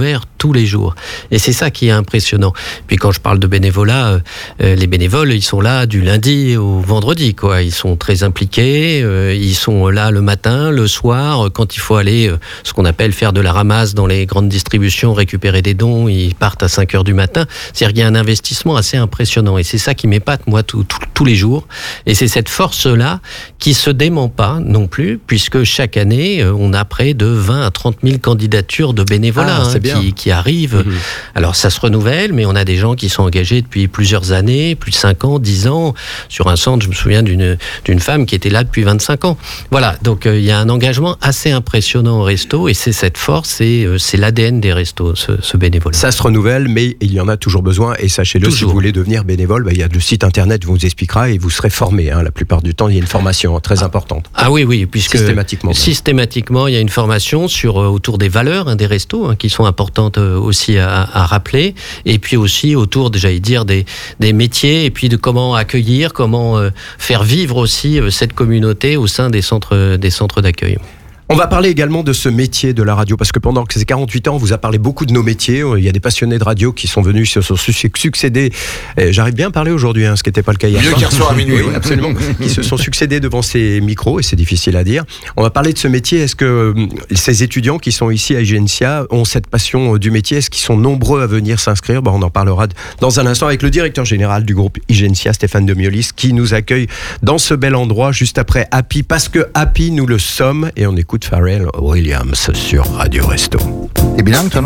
tous les jours. Et c'est ça qui est impressionnant. Puis quand je parle de bénévolat, les bénévoles, ils sont là du lundi au vendredi, quoi. Ils sont très impliqués, ils sont là le matin, le soir, quand il faut aller, ce qu'on appelle faire de la ramasse dans les grandes distributions, récupérer des dons, ils partent à 5h du matin. C'est-à-dire qu'il y a un investissement assez impressionnant. Et c'est ça qui m'épate, moi, tous les jours. Et c'est cette force-là qui se dément pas non plus, puisque chaque année, on a près de 20 à 30 000 candidatures de bénévolat qui arrivent. Alors ça se renouvelle, mais on a des gens qui sont engagés depuis plusieurs années, plus de 5 ans, 10 ans. Sur un centre, je me souviens d'une femme qui était là depuis 25 ans. Voilà, donc il y a un engagement assez impressionnant au resto, et c'est cette force, et c'est l'ADN des restos, ce bénévolat. Ça se renouvelle, mais il y en a toujours besoin, et sachez-le, si vous voulez devenir bénévole, il y a le site internet, vous expliquera, et vous serez formé. La plupart du temps, il y a une formation très importante. Ah oui, puisque systématiquement, il y a une formation autour des valeurs des restos, qui sont importantes aussi à rappeler, et puis aussi autour, j'allais dire, des métiers, et puis de comment accueillir, comment faire vivre aussi cette communauté au sein des centres d'accueil. On va parler également de ce métier de la radio, parce que pendant ces 48 ans, on vous a parlé beaucoup de nos métiers. Il y a des passionnés de radio qui sont venus se sont succédés. J'arrive bien à parler aujourd'hui, ce qui n'était pas le cas hier soir. Mieux qu'hier soir à minuit. Oui, absolument. Qui se sont succédés devant ces micros, et c'est difficile à dire. On va parler de ce métier. Est-ce que ces étudiants qui sont ici à Igencia ont cette passion du métier? Est-ce qu'ils sont nombreux à venir s'inscrire? On en parlera dans un instant avec le directeur général du groupe Igencia, Stéphane de Miolis, qui nous accueille dans ce bel endroit, juste après Happy, parce que Happy, nous le sommes, et on écoute Pharrell Williams sur Radio Resto. T'es bilingue, toi, non?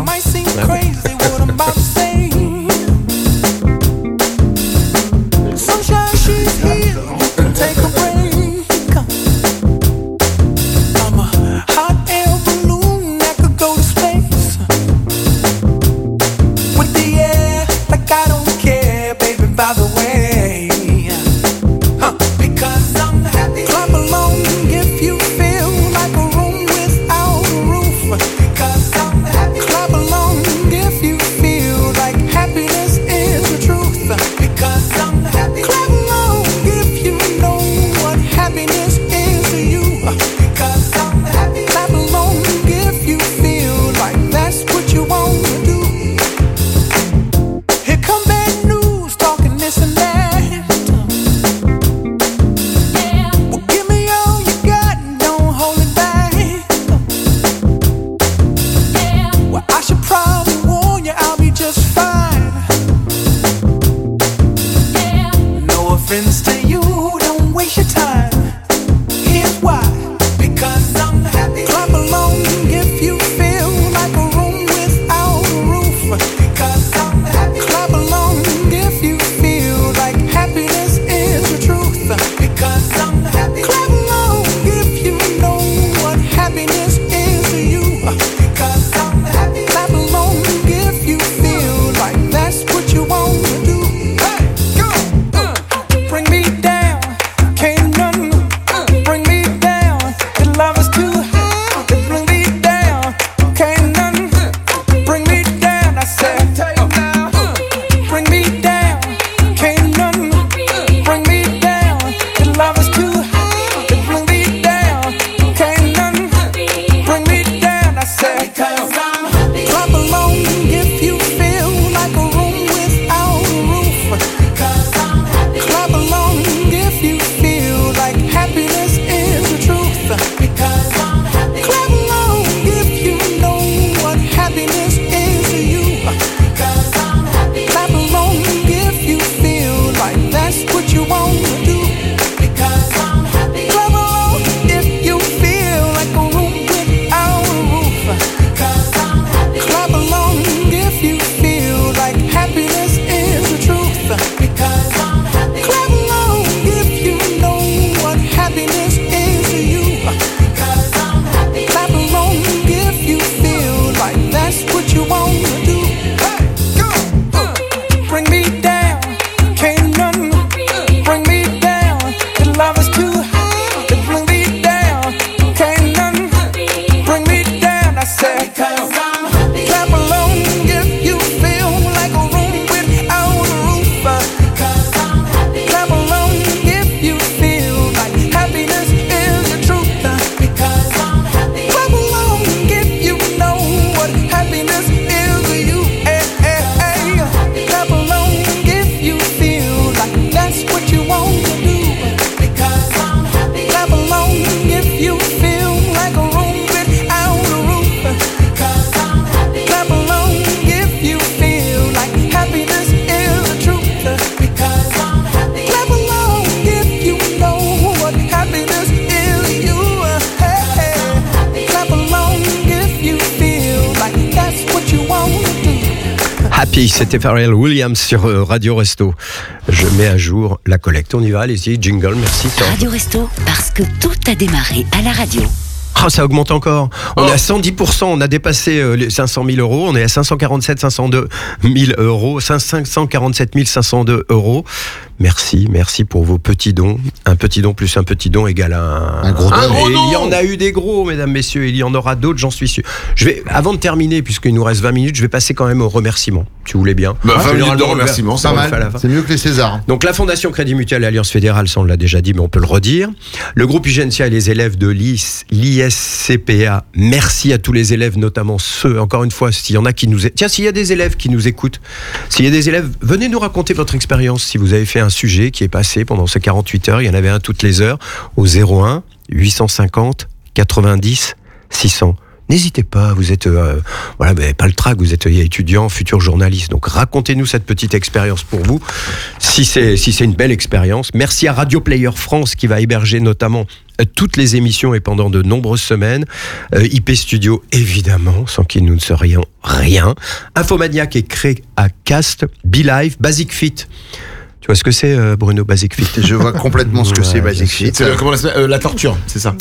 Clap along if you feel like Happy, c'était Pharrell Williams sur Radio Resto. Je mets à jour la collecte. On y va, allez-y, jingle, merci. Radio Resto, parce que tout a démarré à la radio. Oh, ça augmente encore. On est à 110%, on a dépassé les 500 000 euros. On est à 547 502 000 euros, 547 502 euros. Merci pour vos petits dons. Un petit don plus un petit don égale un gros don. Et il y en a eu des gros, mesdames, messieurs. Il y en aura d'autres, j'en suis sûr. Avant de terminer, puisqu'il nous reste 20 minutes, je vais passer quand même aux remerciements, si vous voulez bien. 20 minutes de remerciements, c'est mal. C'est mieux que les Césars. Donc la Fondation Crédit Mutuel et Alliance Fédérale, ça on l'a déjà dit, mais on peut le redire. Le groupe Hygencia et les élèves de l'ISCPA, merci à tous les élèves, notamment ceux, encore une fois, s'il y en a qui nous... Tiens, s'il y a des élèves qui nous écoutent, s'il y a des élèves, venez nous raconter votre expérience, si vous avez fait un sujet qui est passé pendant ces 48 heures, il y en avait un toutes les heures, au 01 850 90 600. N'hésitez pas, vous êtes voilà, mais pas le trac, vous êtes étudiant, futur journaliste. Donc racontez-nous cette petite expérience pour vous, si c'est une belle expérience. Merci à Radio Player France qui va héberger notamment toutes les émissions et pendant de nombreuses semaines. IP Studio, évidemment, sans qui nous ne serions rien. Infomaniac est créé à Cast, BeLive, Basic Fit. Tu vois ce que c'est, Bruno, Basic Fit? Je vois complètement ce que c'est, Basic Fit. C'est la torture, c'est ça.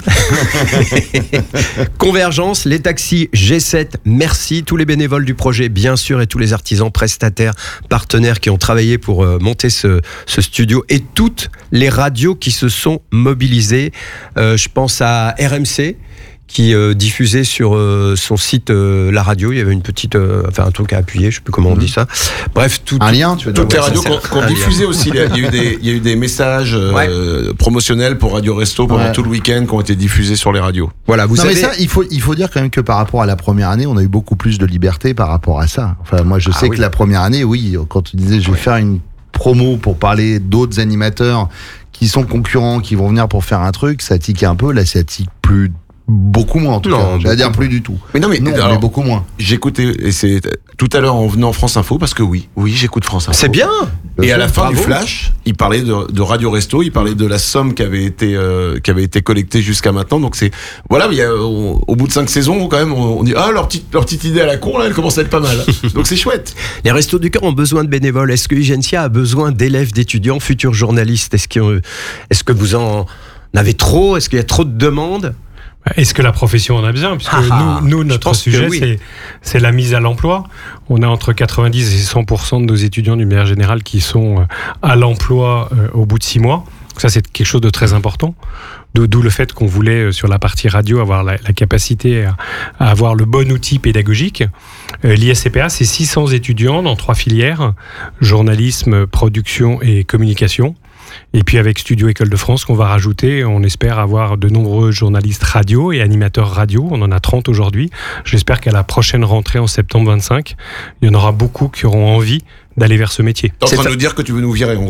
Convergence, les taxis G7, merci. Tous les bénévoles du projet, bien sûr, et tous les artisans, prestataires, partenaires qui ont travaillé pour monter ce studio, et toutes les radios qui se sont mobilisées. Je pense à RMC, qui diffusait sur son site la radio. Il y avait une petite, un truc à appuyer, je sais plus comment on dit ça. Bref, un lien, tu veux dire. Toutes les radios qu'on diffusait aussi. Il y a eu des messages promotionnels pour Radio Resto pendant tout le week-end qui ont été diffusés sur les radios. Voilà, vous savez. Mais ça, il faut dire quand même que par rapport à la première année, on a eu beaucoup plus de liberté par rapport à ça. Enfin, moi, je sais que la première année, oui, quand tu disais, je vais faire une promo pour parler d'autres animateurs qui sont concurrents, qui vont venir pour faire un truc, ça tique un peu. Là, ça tique plus. Beaucoup moins en tout cas, j'allais dire plus du tout. Mais non, mais beaucoup moins. J'écoutais, et c'est tout à l'heure en venant France Info, parce que oui, j'écoute France Info. C'est bien. Et à la fin du flash, il parlait de Radio Resto, il parlait de la somme qui avait été collectée jusqu'à maintenant. Donc c'est voilà, au bout de 5 saisons quand même, on dit leur petite idée à la con là, elle commence à être pas mal. Donc c'est chouette. Les Restos du Cœur ont besoin de bénévoles. Est-ce que Hygencia a besoin d'élèves, d'étudiants, futurs journalistes? Est-ce que vous en avez trop? Est-ce qu'il y a trop de demandes? Est-ce que la profession en a besoin? Puisque nous, notre sujet, c'est la mise à l'emploi. On a entre 90 et 100% de nos étudiants d'une manière générale qui sont à l'emploi au bout de 6 mois. Donc ça, c'est quelque chose de très important. D'où le fait qu'on voulait, sur la partie radio, avoir la capacité à avoir le bon outil pédagogique. L'ISCPA, c'est 600 étudiants dans 3 filières, journalisme, production et communication. Et puis avec Studio École de France qu'on va rajouter, on espère avoir de nombreux journalistes radio et animateurs radio. On en a 30 aujourd'hui. J'espère qu'à la prochaine rentrée en septembre 25, il y en aura beaucoup qui auront envie d'aller vers ce métier. T'es en train de nous dire que tu veux nous virer en gros.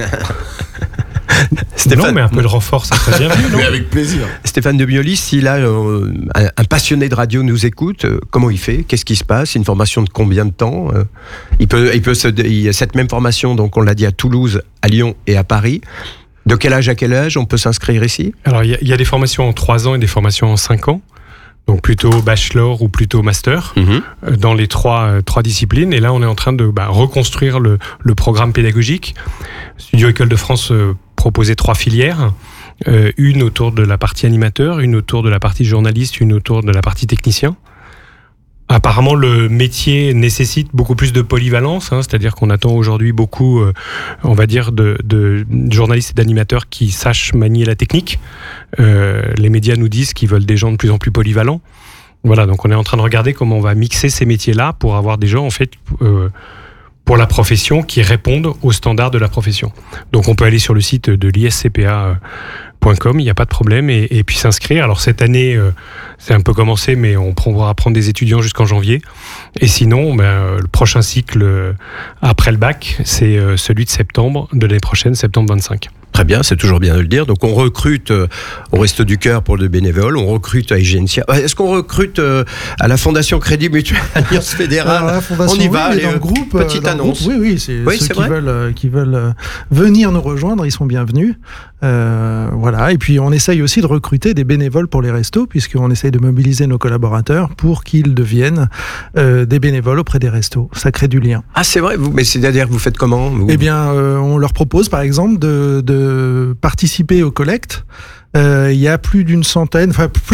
Stéphane, non, mais un peu de renfort, ça serait bien vu, non? Mais avec plaisir. Stéphane de Biolis, si là un passionné de radio nous écoute, comment il fait? Qu'est-ce qui se passe? Une formation de combien de temps? Cette même formation, donc on l'a dit, à Toulouse, à Lyon et à Paris. De quel âge à quel âge on peut s'inscrire ici? Alors il y a des formations en 3 ans et des formations en 5 ans. Donc plutôt bachelor ou plutôt master dans les trois disciplines. Et là, on est en train de reconstruire le programme pédagogique. Studio École de France proposait 3 filières. Une autour de la partie animateur, une autour de la partie journaliste, une autour de la partie technicien. Apparemment, le métier nécessite beaucoup plus de polyvalence, c'est-à-dire qu'on attend aujourd'hui beaucoup, on va dire, de journalistes et d'animateurs qui sachent manier la technique. Les médias nous disent qu'ils veulent des gens de plus en plus polyvalents. Voilà, donc on est en train de regarder comment on va mixer ces métiers-là pour avoir des gens, en fait, pour la profession qui répondent aux standards de la profession. Donc on peut aller sur le site de l'ISCPA.com, il n'y a pas de problème, et puis s'inscrire. Alors cette année, c'est un peu commencé, mais on pourra prendre des étudiants jusqu'en janvier. Et sinon, le prochain cycle après le bac, c'est celui de septembre, de l'année prochaine, septembre 25. Très bien, c'est toujours bien de le dire. Donc on recrute au Resto du Cœur pour le bénévole, on recrute à Hygiène-Sia. Est-ce qu'on recrute à la Fondation Crédit Mutuel Alliance Fédérale? On y va, dans le groupe. Petite annonce. Oui, c'est ceux qui veulent venir nous rejoindre, ils sont bienvenus. Voilà. Et puis on essaye aussi de recruter des bénévoles pour les restos, puisqu'on essaye de mobiliser nos collaborateurs pour qu'ils deviennent des bénévoles auprès des restos. Ça crée du lien. Ah, c'est vrai. Mais c'est-à-dire que vous faites comment, vous? Eh bien, on leur propose par exemple de participer aux collectes. Il y a plusieurs centaines,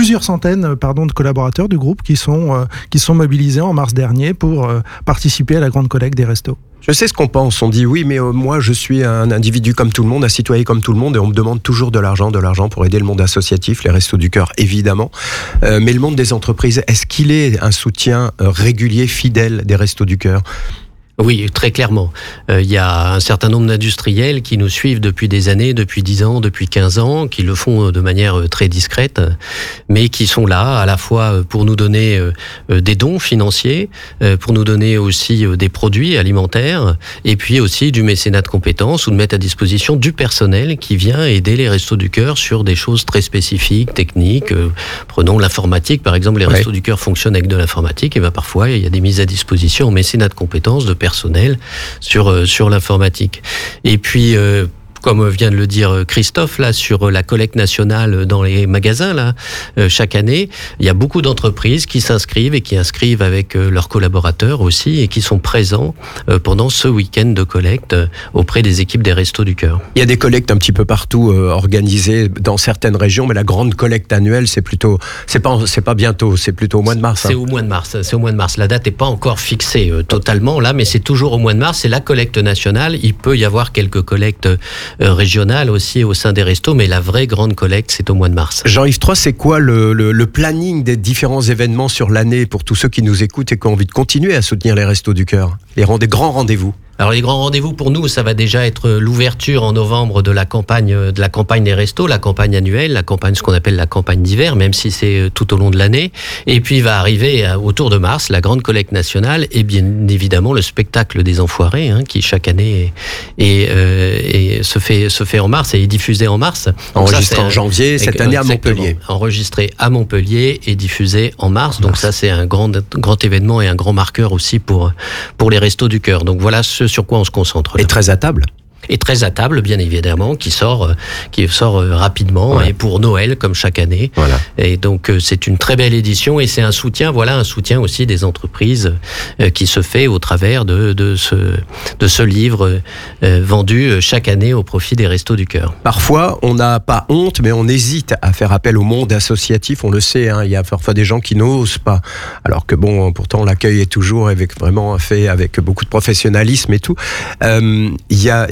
de collaborateurs du groupe qui sont mobilisés en mars dernier pour participer à la grande collecte des restos. Je sais ce qu'on pense, on dit oui, mais moi je suis un individu comme tout le monde, un citoyen comme tout le monde, et on me demande toujours de l'argent pour aider le monde associatif, les Restos du Cœur évidemment, mais le monde des entreprises, est-ce qu'il est un soutien régulier, fidèle des Restos du Cœur ? Oui, très clairement. Il y a un certain nombre d'industriels qui nous suivent depuis des années, depuis 10 ans, depuis 15 ans, qui le font de manière très discrète, mais qui sont là à la fois pour nous donner des dons financiers, pour nous donner aussi des produits alimentaires, et puis aussi du mécénat de compétences ou de mettre à disposition du personnel qui vient aider les Restos du Cœur sur des choses très spécifiques, techniques. Prenons l'informatique, par exemple, les Restos du Cœur fonctionnent avec de l'informatique, et bien parfois il y a des mises à disposition en mécénat de compétences de personnel sur l'informatique. Et puis comme vient de le dire Christophe, là, sur la collecte nationale dans les magasins, là, chaque année, il y a beaucoup d'entreprises qui s'inscrivent et qui inscrivent avec leurs collaborateurs aussi et qui sont présents pendant ce week-end de collecte auprès des équipes des Restos du Cœur. Il y a des collectes un petit peu partout organisées dans certaines régions, mais la grande collecte annuelle, c'est pas bientôt, c'est plutôt au mois de mars. C'est au mois de mars. La date n'est pas encore fixée totalement là, mais c'est toujours au mois de mars. C'est la collecte nationale. Il peut y avoir quelques collectes régionales aussi au sein des restos, mais la vraie grande collecte, c'est au mois de mars. Jean-Yves Trois, c'est quoi le planning des différents événements sur l'année pour tous ceux qui nous écoutent et qui ont envie de continuer à soutenir les Restos du Cœur? Les grands rendez-vous. Alors les grands rendez-vous pour nous, ça va déjà être l'ouverture en novembre de la campagne des restos, la campagne annuelle, ce qu'on appelle la campagne d'hiver, même si c'est tout au long de l'année. Et puis va arriver autour de mars la grande collecte nationale et bien évidemment le spectacle des Enfoirés, qui chaque année se fait en mars et est diffusé en mars. Enregistré en janvier, cette année à Montpellier. Enregistré à Montpellier et diffusé en mars. Donc ça c'est un grand événement et un grand marqueur aussi pour les Restos du Cœur. Donc voilà sur quoi on se concentre. Et très à table. Et très à table, bien évidemment, qui sort rapidement, et pour Noël, comme chaque année. Voilà. Et donc, c'est une très belle édition, et c'est un soutien aussi des entreprises qui se fait au travers de ce livre vendu chaque année au profit des Restos du Cœur. Parfois, on n'a pas honte, mais on hésite à faire appel au monde associatif. On le sait, il y a parfois des gens qui n'osent pas. Alors que pourtant, l'accueil est toujours vraiment fait avec beaucoup de professionnalisme et tout. Il y a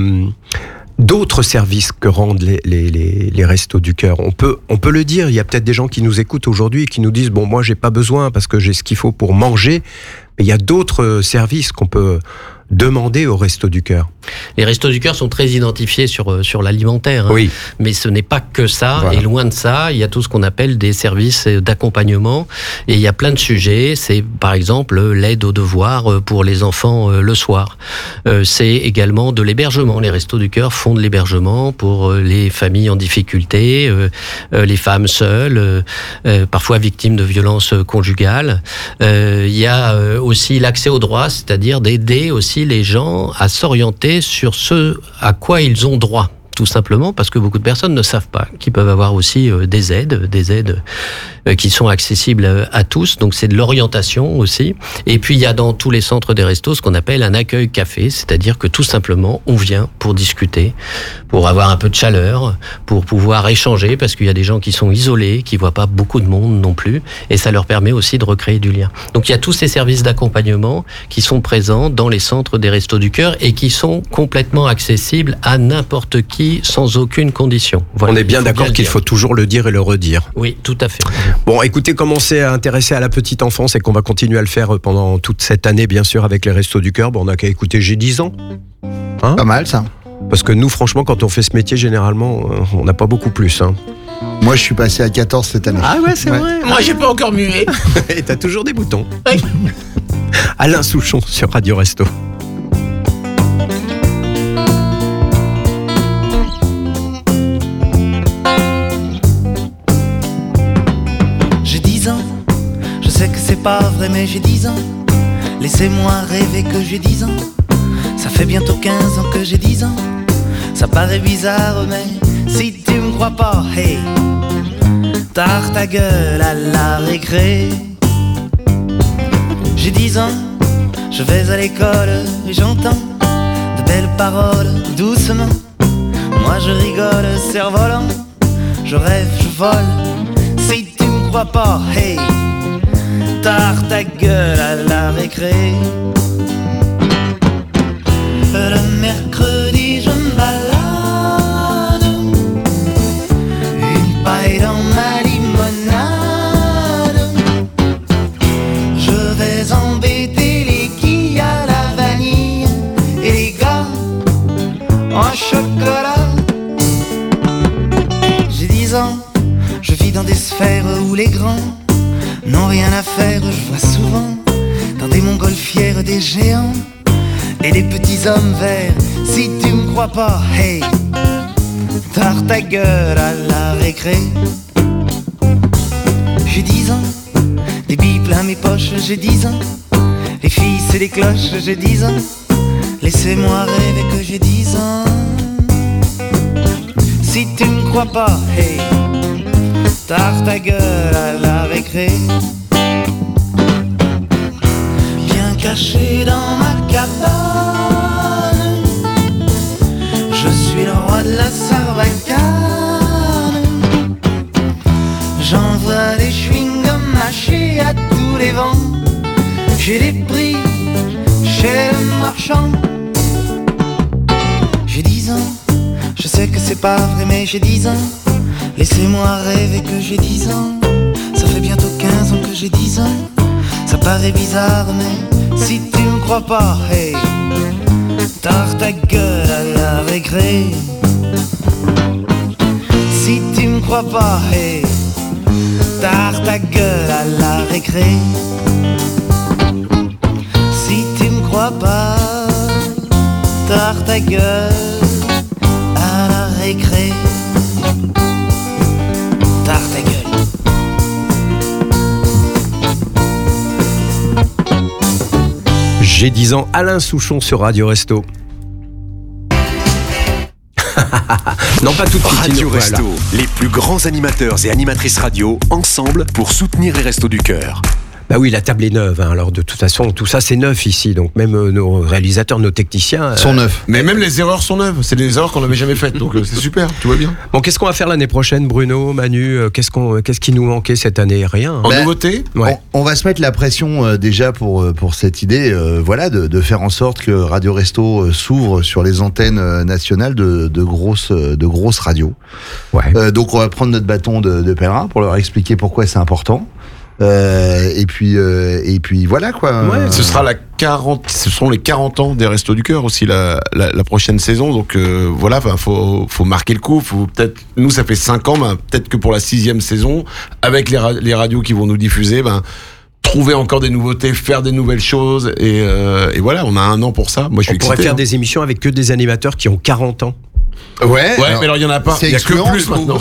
d'autres services que rendent les Restos du Cœur. On peut le dire, il y a peut-être des gens qui nous écoutent aujourd'hui et qui nous disent moi j'ai pas besoin parce que j'ai ce qu'il faut pour manger, mais il y a d'autres services qu'on peut demander aux Restos du Cœur. Les Restos du Cœur sont très identifiés sur l'alimentaire, oui. Mais ce n'est pas que ça, voilà. Et loin de ça, il y a tout ce qu'on appelle des services d'accompagnement, et il y a plein de sujets. C'est par exemple l'aide aux devoirs pour les enfants le soir. C'est également de l'hébergement. Les Restos du Cœur font de l'hébergement pour les familles en difficulté, les femmes seules, parfois victimes de violences conjugales. Il y a aussi l'accès aux droits, c'est-à-dire d'aider aussi les gens à s'orienter sur ce à quoi ils ont droit. Tout simplement parce que beaucoup de personnes ne savent pas qu'ils peuvent avoir aussi des aides qui sont accessibles à tous. Donc c'est de l'orientation aussi. Et puis il y a dans tous les centres des restos ce qu'on appelle un accueil café, c'est-à-dire que tout simplement on vient pour discuter, pour avoir un peu de chaleur, pour pouvoir échanger, parce qu'il y a des gens qui sont isolés, qui voient pas beaucoup de monde non plus, et ça leur permet aussi de recréer du lien. Donc il y a tous ces services d'accompagnement qui sont présents dans les centres des Restos du Cœur et qui sont complètement accessibles à n'importe qui sans aucune condition. Voilà, on est bien d'accord qu'il faut toujours le dire et le redire. Oui, tout à fait. Bon, écoutez, commencez à intéresser à la petite enfance et qu'on va continuer à le faire pendant toute cette année, bien sûr, avec les Restos du Cœur. On n'a qu'à écouter J'ai 10 ans. Pas mal, ça. Parce que nous, franchement, quand on fait ce métier, généralement, on n'a pas beaucoup plus. Moi, je suis passé à 14 cette année. Ah ouais, c'est vrai. Moi, j'ai pas encore mué. Et t'as toujours des boutons. Oui. Alain Souchon sur Radio Resto. sais que c'est pas vrai mais j'ai 10 ans. Laissez-moi rêver que j'ai 10 ans. Ça fait bientôt 15 ans que j'ai 10 ans. Ça paraît bizarre mais si tu me crois pas, hey, tard ta gueule à la récré. J'ai 10 ans, je vais à l'école et j'entends de belles paroles doucement. Moi je rigole, cerf-volant, je rêve, je vole. Si tu me crois pas, hey, tard ta gueule à la récré. Le mercredi je me balade, une paille dans ma limonade. Je vais embêter les quilles à la vanille et les gars en chocolat. J'ai 10 ans, je vis dans des sphères où les grands n'ont rien à faire. Je vois souvent dans des montgolfières des géants et des petits hommes verts. Si tu me crois pas, hey, tard ta gueule à la récré. J'ai 10 ans, des billes plein mes poches, j'ai 10 ans. Les filles c'est des cloches, j'ai 10 ans. Laissez-moi rêver que j'ai 10 ans. Si tu me crois pas, hey, tard ta gueule à la récré. Bien caché dans ma cabane, je suis le roi de la Sarbacane. J'envoie des chewing-gums mâchés à tous les vents. J'ai des prix chez le marchand. J'ai 10 ans, je sais que c'est pas vrai mais j'ai 10 ans. Laissez-moi rêver que j'ai 10 ans. Ça fait bientôt 15 ans que j'ai 10 ans. Ça paraît bizarre mais si tu me crois pas, hey, tard ta gueule à la récré. Si tu me crois pas, hey, tard ta gueule à la récré. Si tu me crois pas, tard ta gueule à la récré. Tard ta gueule. J'ai 10 ans, Alain Souchon sur Radio Resto. Non, pas tout de suite. Radio Resto, les plus grands animateurs et animatrices radio, ensemble pour soutenir les Restos du Cœur. Bah oui, la table est neuve. Hein. Alors de toute façon, tout ça c'est neuf ici. Donc même nos réalisateurs, nos techniciens sont neufs. Mais même les erreurs sont neuves. C'est des erreurs qu'on n'avait jamais faites. Donc c'est super. Tout va bien. Bon, qu'est-ce qu'on va faire l'année prochaine, Bruno, Manu? Qu'est-ce qui nous manquait cette année? Rien. En nouveauté, ouais. On va se mettre la pression déjà pour cette idée, voilà, de faire en sorte que Radio Resto s'ouvre sur les antennes nationales de grosses radios. Ouais. Donc on va prendre notre bâton de pèlerin pour leur expliquer pourquoi c'est important. Et puis voilà quoi. Ouais, ce sera ce sont les 40 ans des Restos du Cœur aussi la prochaine saison. Donc voilà, faut marquer le coup. Faut peut-être, nous ça fait 5 ans, peut-être que pour la 6e saison, avec les radios qui vont nous diffuser, trouver encore des nouveautés, faire des nouvelles choses et voilà, on a 1 an pour ça. Moi je suis excité. On pourrait faire des émissions avec que des animateurs qui ont 40 ans. Ouais, mais alors il y en a pas, il y a que plus maintenant.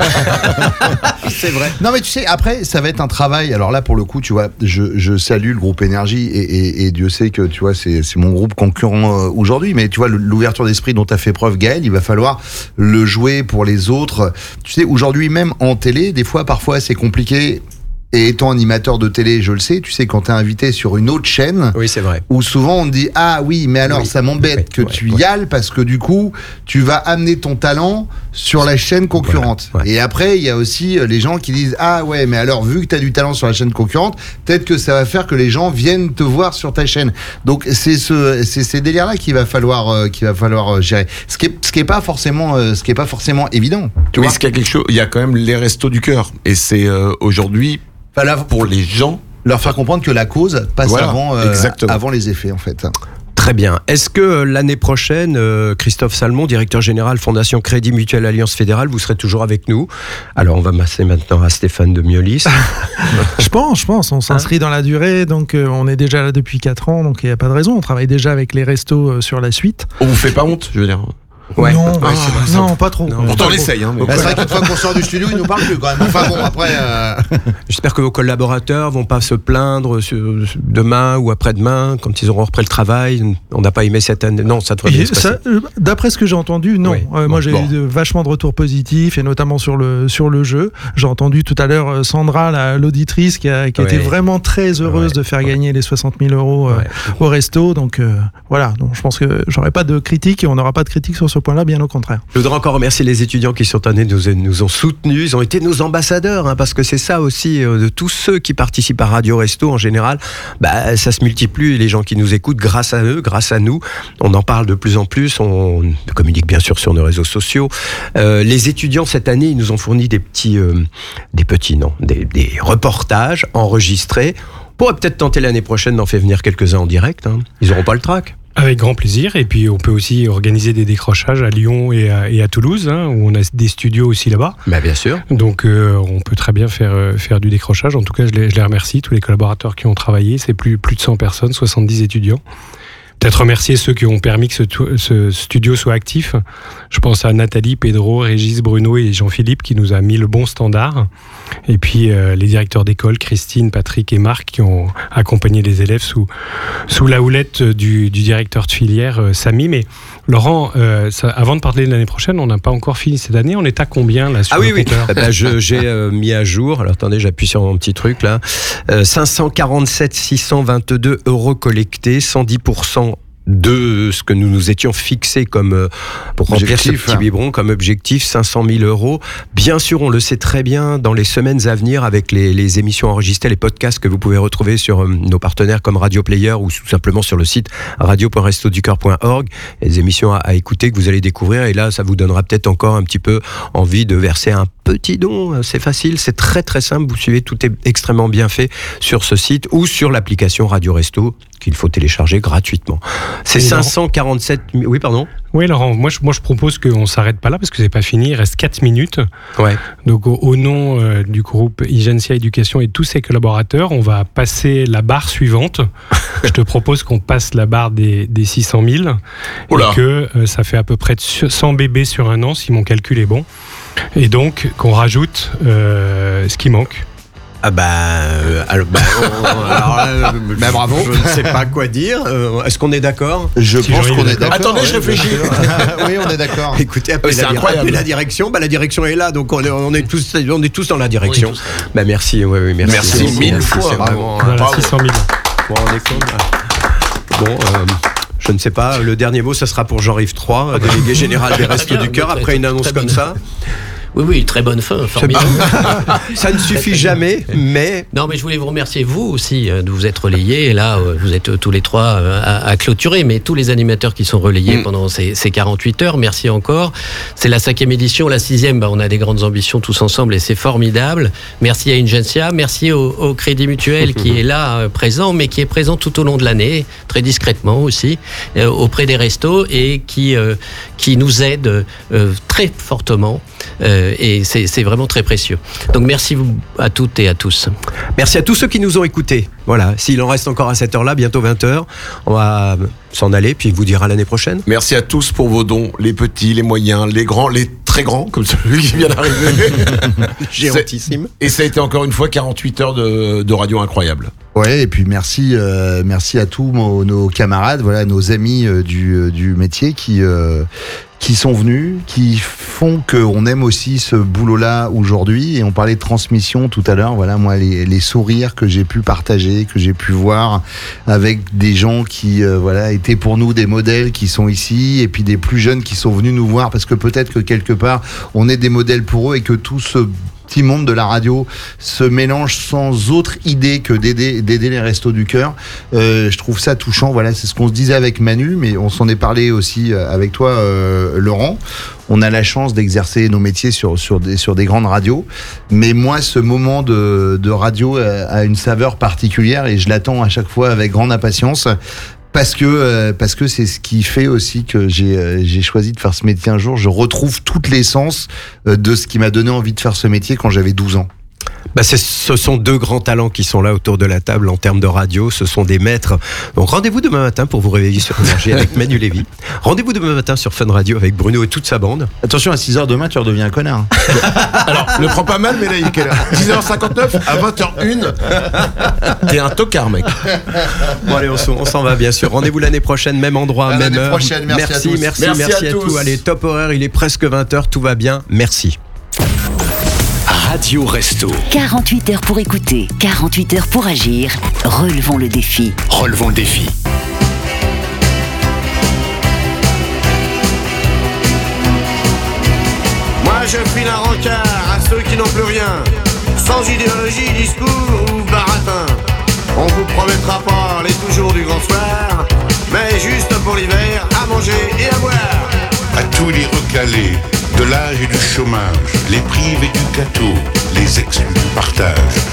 C'est vrai. Non mais tu sais, après ça va être un travail. Alors là pour le coup, tu vois, je salue le groupe Énergie et Dieu sait que tu vois c'est mon groupe concurrent aujourd'hui. Mais tu vois l'ouverture d'esprit dont tu as fait preuve, Gaël, il va falloir le jouer pour les autres. Tu sais, aujourd'hui même en télé, des fois parfois c'est compliqué. Et étant animateur de télé, je le sais, tu sais, quand t'es invité sur une autre chaîne, oui, c'est vrai. Où souvent on te dit ah oui, mais alors ça m'embête que tu y ailles parce que du coup tu vas amener ton talent sur la chaîne concurrente. Voilà, ouais. Et après il y a aussi les gens qui disent ah ouais, mais alors vu que t'as du talent sur la chaîne concurrente, peut-être que ça va faire que les gens viennent te voir sur ta chaîne. Donc c'est ces délires-là qu'il va falloir gérer. Ce qui est pas forcément évident. Tu vois, qu'il y a quelque chose, il y a quand même les Restos du Cœur et c'est aujourd'hui. Pour les gens, leur faire comprendre que la cause passe avant les effets en fait. Très bien. Est-ce que l'année prochaine, Christophe Salmon, directeur général Fondation Crédit Mutuel Alliance Fédérale, vous serez toujours avec nous? Alors on va passer maintenant à Stéphane de Miolis. Je pense, on s'inscrit dans la durée, donc on est déjà là depuis 4 ans, donc il n'y a pas de raison. On travaille déjà avec les restos sur la suite. On vous fait pas honte, je veux dire? Ouais. Non, Ouais, c'est vrai, ça. non, pas trop. Non. Pourtant, on essaye. Hein, mais... C'est vrai qu'une fois qu'on sort du studio, ils nous parlent plus quand même. Enfin bon, après. J'espère que vos collaborateurs vont pas se plaindre demain ou après-demain quand ils auront repris le travail. On n'a pas aimé cette année. Non, ça devrait bien se passer. D'après ce que j'ai entendu, non. Oui. Moi, j'ai eu vachement de retours positifs et notamment sur le jeu. J'ai entendu tout à l'heure Sandra, l'auditrice, qui était vraiment très heureuse de faire gagner les 60 000 euros au resto. Donc voilà. Donc je pense que j'aurai pas de critique et on n'aura pas de critique sur ce point-là, bien au contraire. Je voudrais encore remercier les étudiants qui sont annés nous ont soutenus. Ils ont été nos ambassadeurs, hein, parce que c'est ça aussi de tous ceux qui participent à Radio Resto en général. Bah, ça se multiplie, les gens qui nous écoutent, grâce à eux, grâce à nous. On en parle de plus en plus. On communique bien sûr sur nos réseaux sociaux. Les étudiants cette année, ils nous ont fourni des reportages enregistrés. On pourrait peut-être tenter l'année prochaine d'en faire venir quelques-uns en direct. Hein. Ils n'auront pas le trac. Avec grand plaisir. Et puis, on peut aussi organiser des décrochages à Lyon et à Toulouse, hein, où on a des studios aussi là-bas. Bah, bien sûr. Donc, on peut très bien faire du décrochage. En tout cas, je les remercie, tous les collaborateurs qui ont travaillé. C'est plus de 100 personnes, 70 étudiants. Peut-être remercier ceux qui ont permis que ce studio soit actif. Je pense à Nathalie, Pedro, Régis, Bruno et Jean-Philippe qui nous a mis le bon standard. Et puis les directeurs d'école, Christine, Patrick et Marc, qui ont accompagné les élèves sous la houlette du directeur de filière, Samy. Mais Laurent, avant de parler de l'année prochaine, on n'a pas encore fini cette année. On est à combien là sur le compteur ? J'ai mis à jour. Alors attendez, j'appuie sur mon petit truc là. 547 622 euros collectés, 110% de ce que nous étions fixés comme pour remplir ce petit biberon comme objectif, 500 000 euros. Bien sûr, on le sait très bien, dans les semaines à venir, avec les émissions enregistrées, les podcasts que vous pouvez retrouver sur nos partenaires comme Radio Player ou tout simplement sur le site radio.restoducoeur.org, les émissions à écouter que vous allez découvrir, et là ça vous donnera peut-être encore un petit peu envie de verser un petit don. C'est facile, c'est très très simple, vous suivez, tout est extrêmement bien fait sur ce site ou sur l'application Radio Resto qu'il faut télécharger gratuitement. C'est 547... Oui, pardon. Oui, Laurent, moi je propose qu'on ne s'arrête pas là parce que c'est pas fini, il reste 4 minutes. Ouais. Donc au nom du groupe Igencia Éducation et tous ses collaborateurs, on va passer la barre suivante. Je te propose qu'on passe la barre des 600 000 et que ça fait à peu près 100 bébés sur un an, si mon calcul est bon. Et donc qu'on rajoute ce qui manque. Ah bravo. Je ne sais pas quoi dire. Est-ce qu'on est d'accord ? Je pense qu'on est d'accord. Attendez, je réfléchis. Oui, on est d'accord. Écoutez, appelez la direction. La direction est là, donc on est tous dans la direction. Merci. Oui, merci. Merci mille fois. Voilà, 600 000. Je ne sais pas. Le dernier mot, ça sera pour Jean-Yves III, délégué général des Restos du Cœur, après une annonce comme ça. Oui, très bonne fin, formidable. Ça ne suffit jamais, mais... Non, mais je voulais vous remercier, vous aussi, de vous être relayés. Et là, vous êtes tous les trois à clôturer, mais tous les animateurs qui sont relayés pendant ces 48 heures, merci encore. C'est la 5e édition, la 6e, on a des grandes ambitions tous ensemble et c'est formidable. Merci à Ingencia, merci au Crédit Mutuel qui est là, présent, mais qui est présent tout au long de l'année, très discrètement aussi, auprès des restos et qui nous aide très fortement. Et c'est vraiment très précieux. Donc merci à toutes et à tous. Merci à tous ceux qui nous ont écoutés. Voilà, s'il en reste encore à cette heure-là, bientôt 20h, on va s'en aller, puis vous dira l'année prochaine. Merci à tous pour vos dons, les petits, les moyens, les grands, les très grands, comme celui qui vient d'arriver. Géantissime. Et ça a été encore une fois 48 heures de radio incroyable. Ouais, et puis merci à tous nos camarades, voilà, nos amis du métier qui sont venus, qui font qu'on aime aussi ce boulot-là aujourd'hui. Et on parlait de transmission tout à l'heure. Voilà, moi, les sourires que j'ai pu partager, que j'ai pu voir avec des gens qui, étaient pour nous des modèles qui sont ici, et puis des plus jeunes qui sont venus nous voir parce que peut-être que quelque part, on est des modèles pour eux et que tout ce petit monde de la radio se mélange sans autre idée que d'aider les Restos du Cœur. Je trouve ça touchant. Voilà, c'est ce qu'on se disait avec Manu, mais on s'en est parlé aussi avec toi, Laurent. On a la chance d'exercer nos métiers sur des grandes radios, mais moi, ce moment de radio a une saveur particulière et je l'attends à chaque fois avec grande impatience. Parce que c'est ce qui fait aussi que j'ai choisi de faire ce métier un jour. Je retrouve toute l'essence de ce qui m'a donné envie de faire ce métier quand j'avais 12 ans. Ce sont deux grands talents qui sont là autour de la table en termes de radio. Ce sont des maîtres. Donc rendez-vous demain matin pour vous réveiller sur Énergie avec Manu Lévy. Rendez-vous demain matin sur Fun Radio avec Bruno et toute sa bande. Attention, à 6h demain, tu redeviens un connard. Alors, ne prends pas mal, mais là, il est quelle heure 10h59 à 20h01. T'es un tocard, mec. Bon, allez, on s'en va, bien sûr. Rendez-vous l'année prochaine, même endroit, même heure. Prochaine, merci à tous. Allez, top horaire, il est presque 20h, tout va bien. Merci. Radio Resto. 48 heures pour écouter, 48 heures pour agir. Relevons le défi. Relevons le défi. Moi je file un rencard à ceux qui n'ont plus rien, sans idéologie, discours ou baratin. On vous promettra pas les toujours du grand soir, mais juste pour l'hiver, à manger et à boire. À tous les recalés de l'âge et du chômage, les privés du gâteau, les exclus du partage.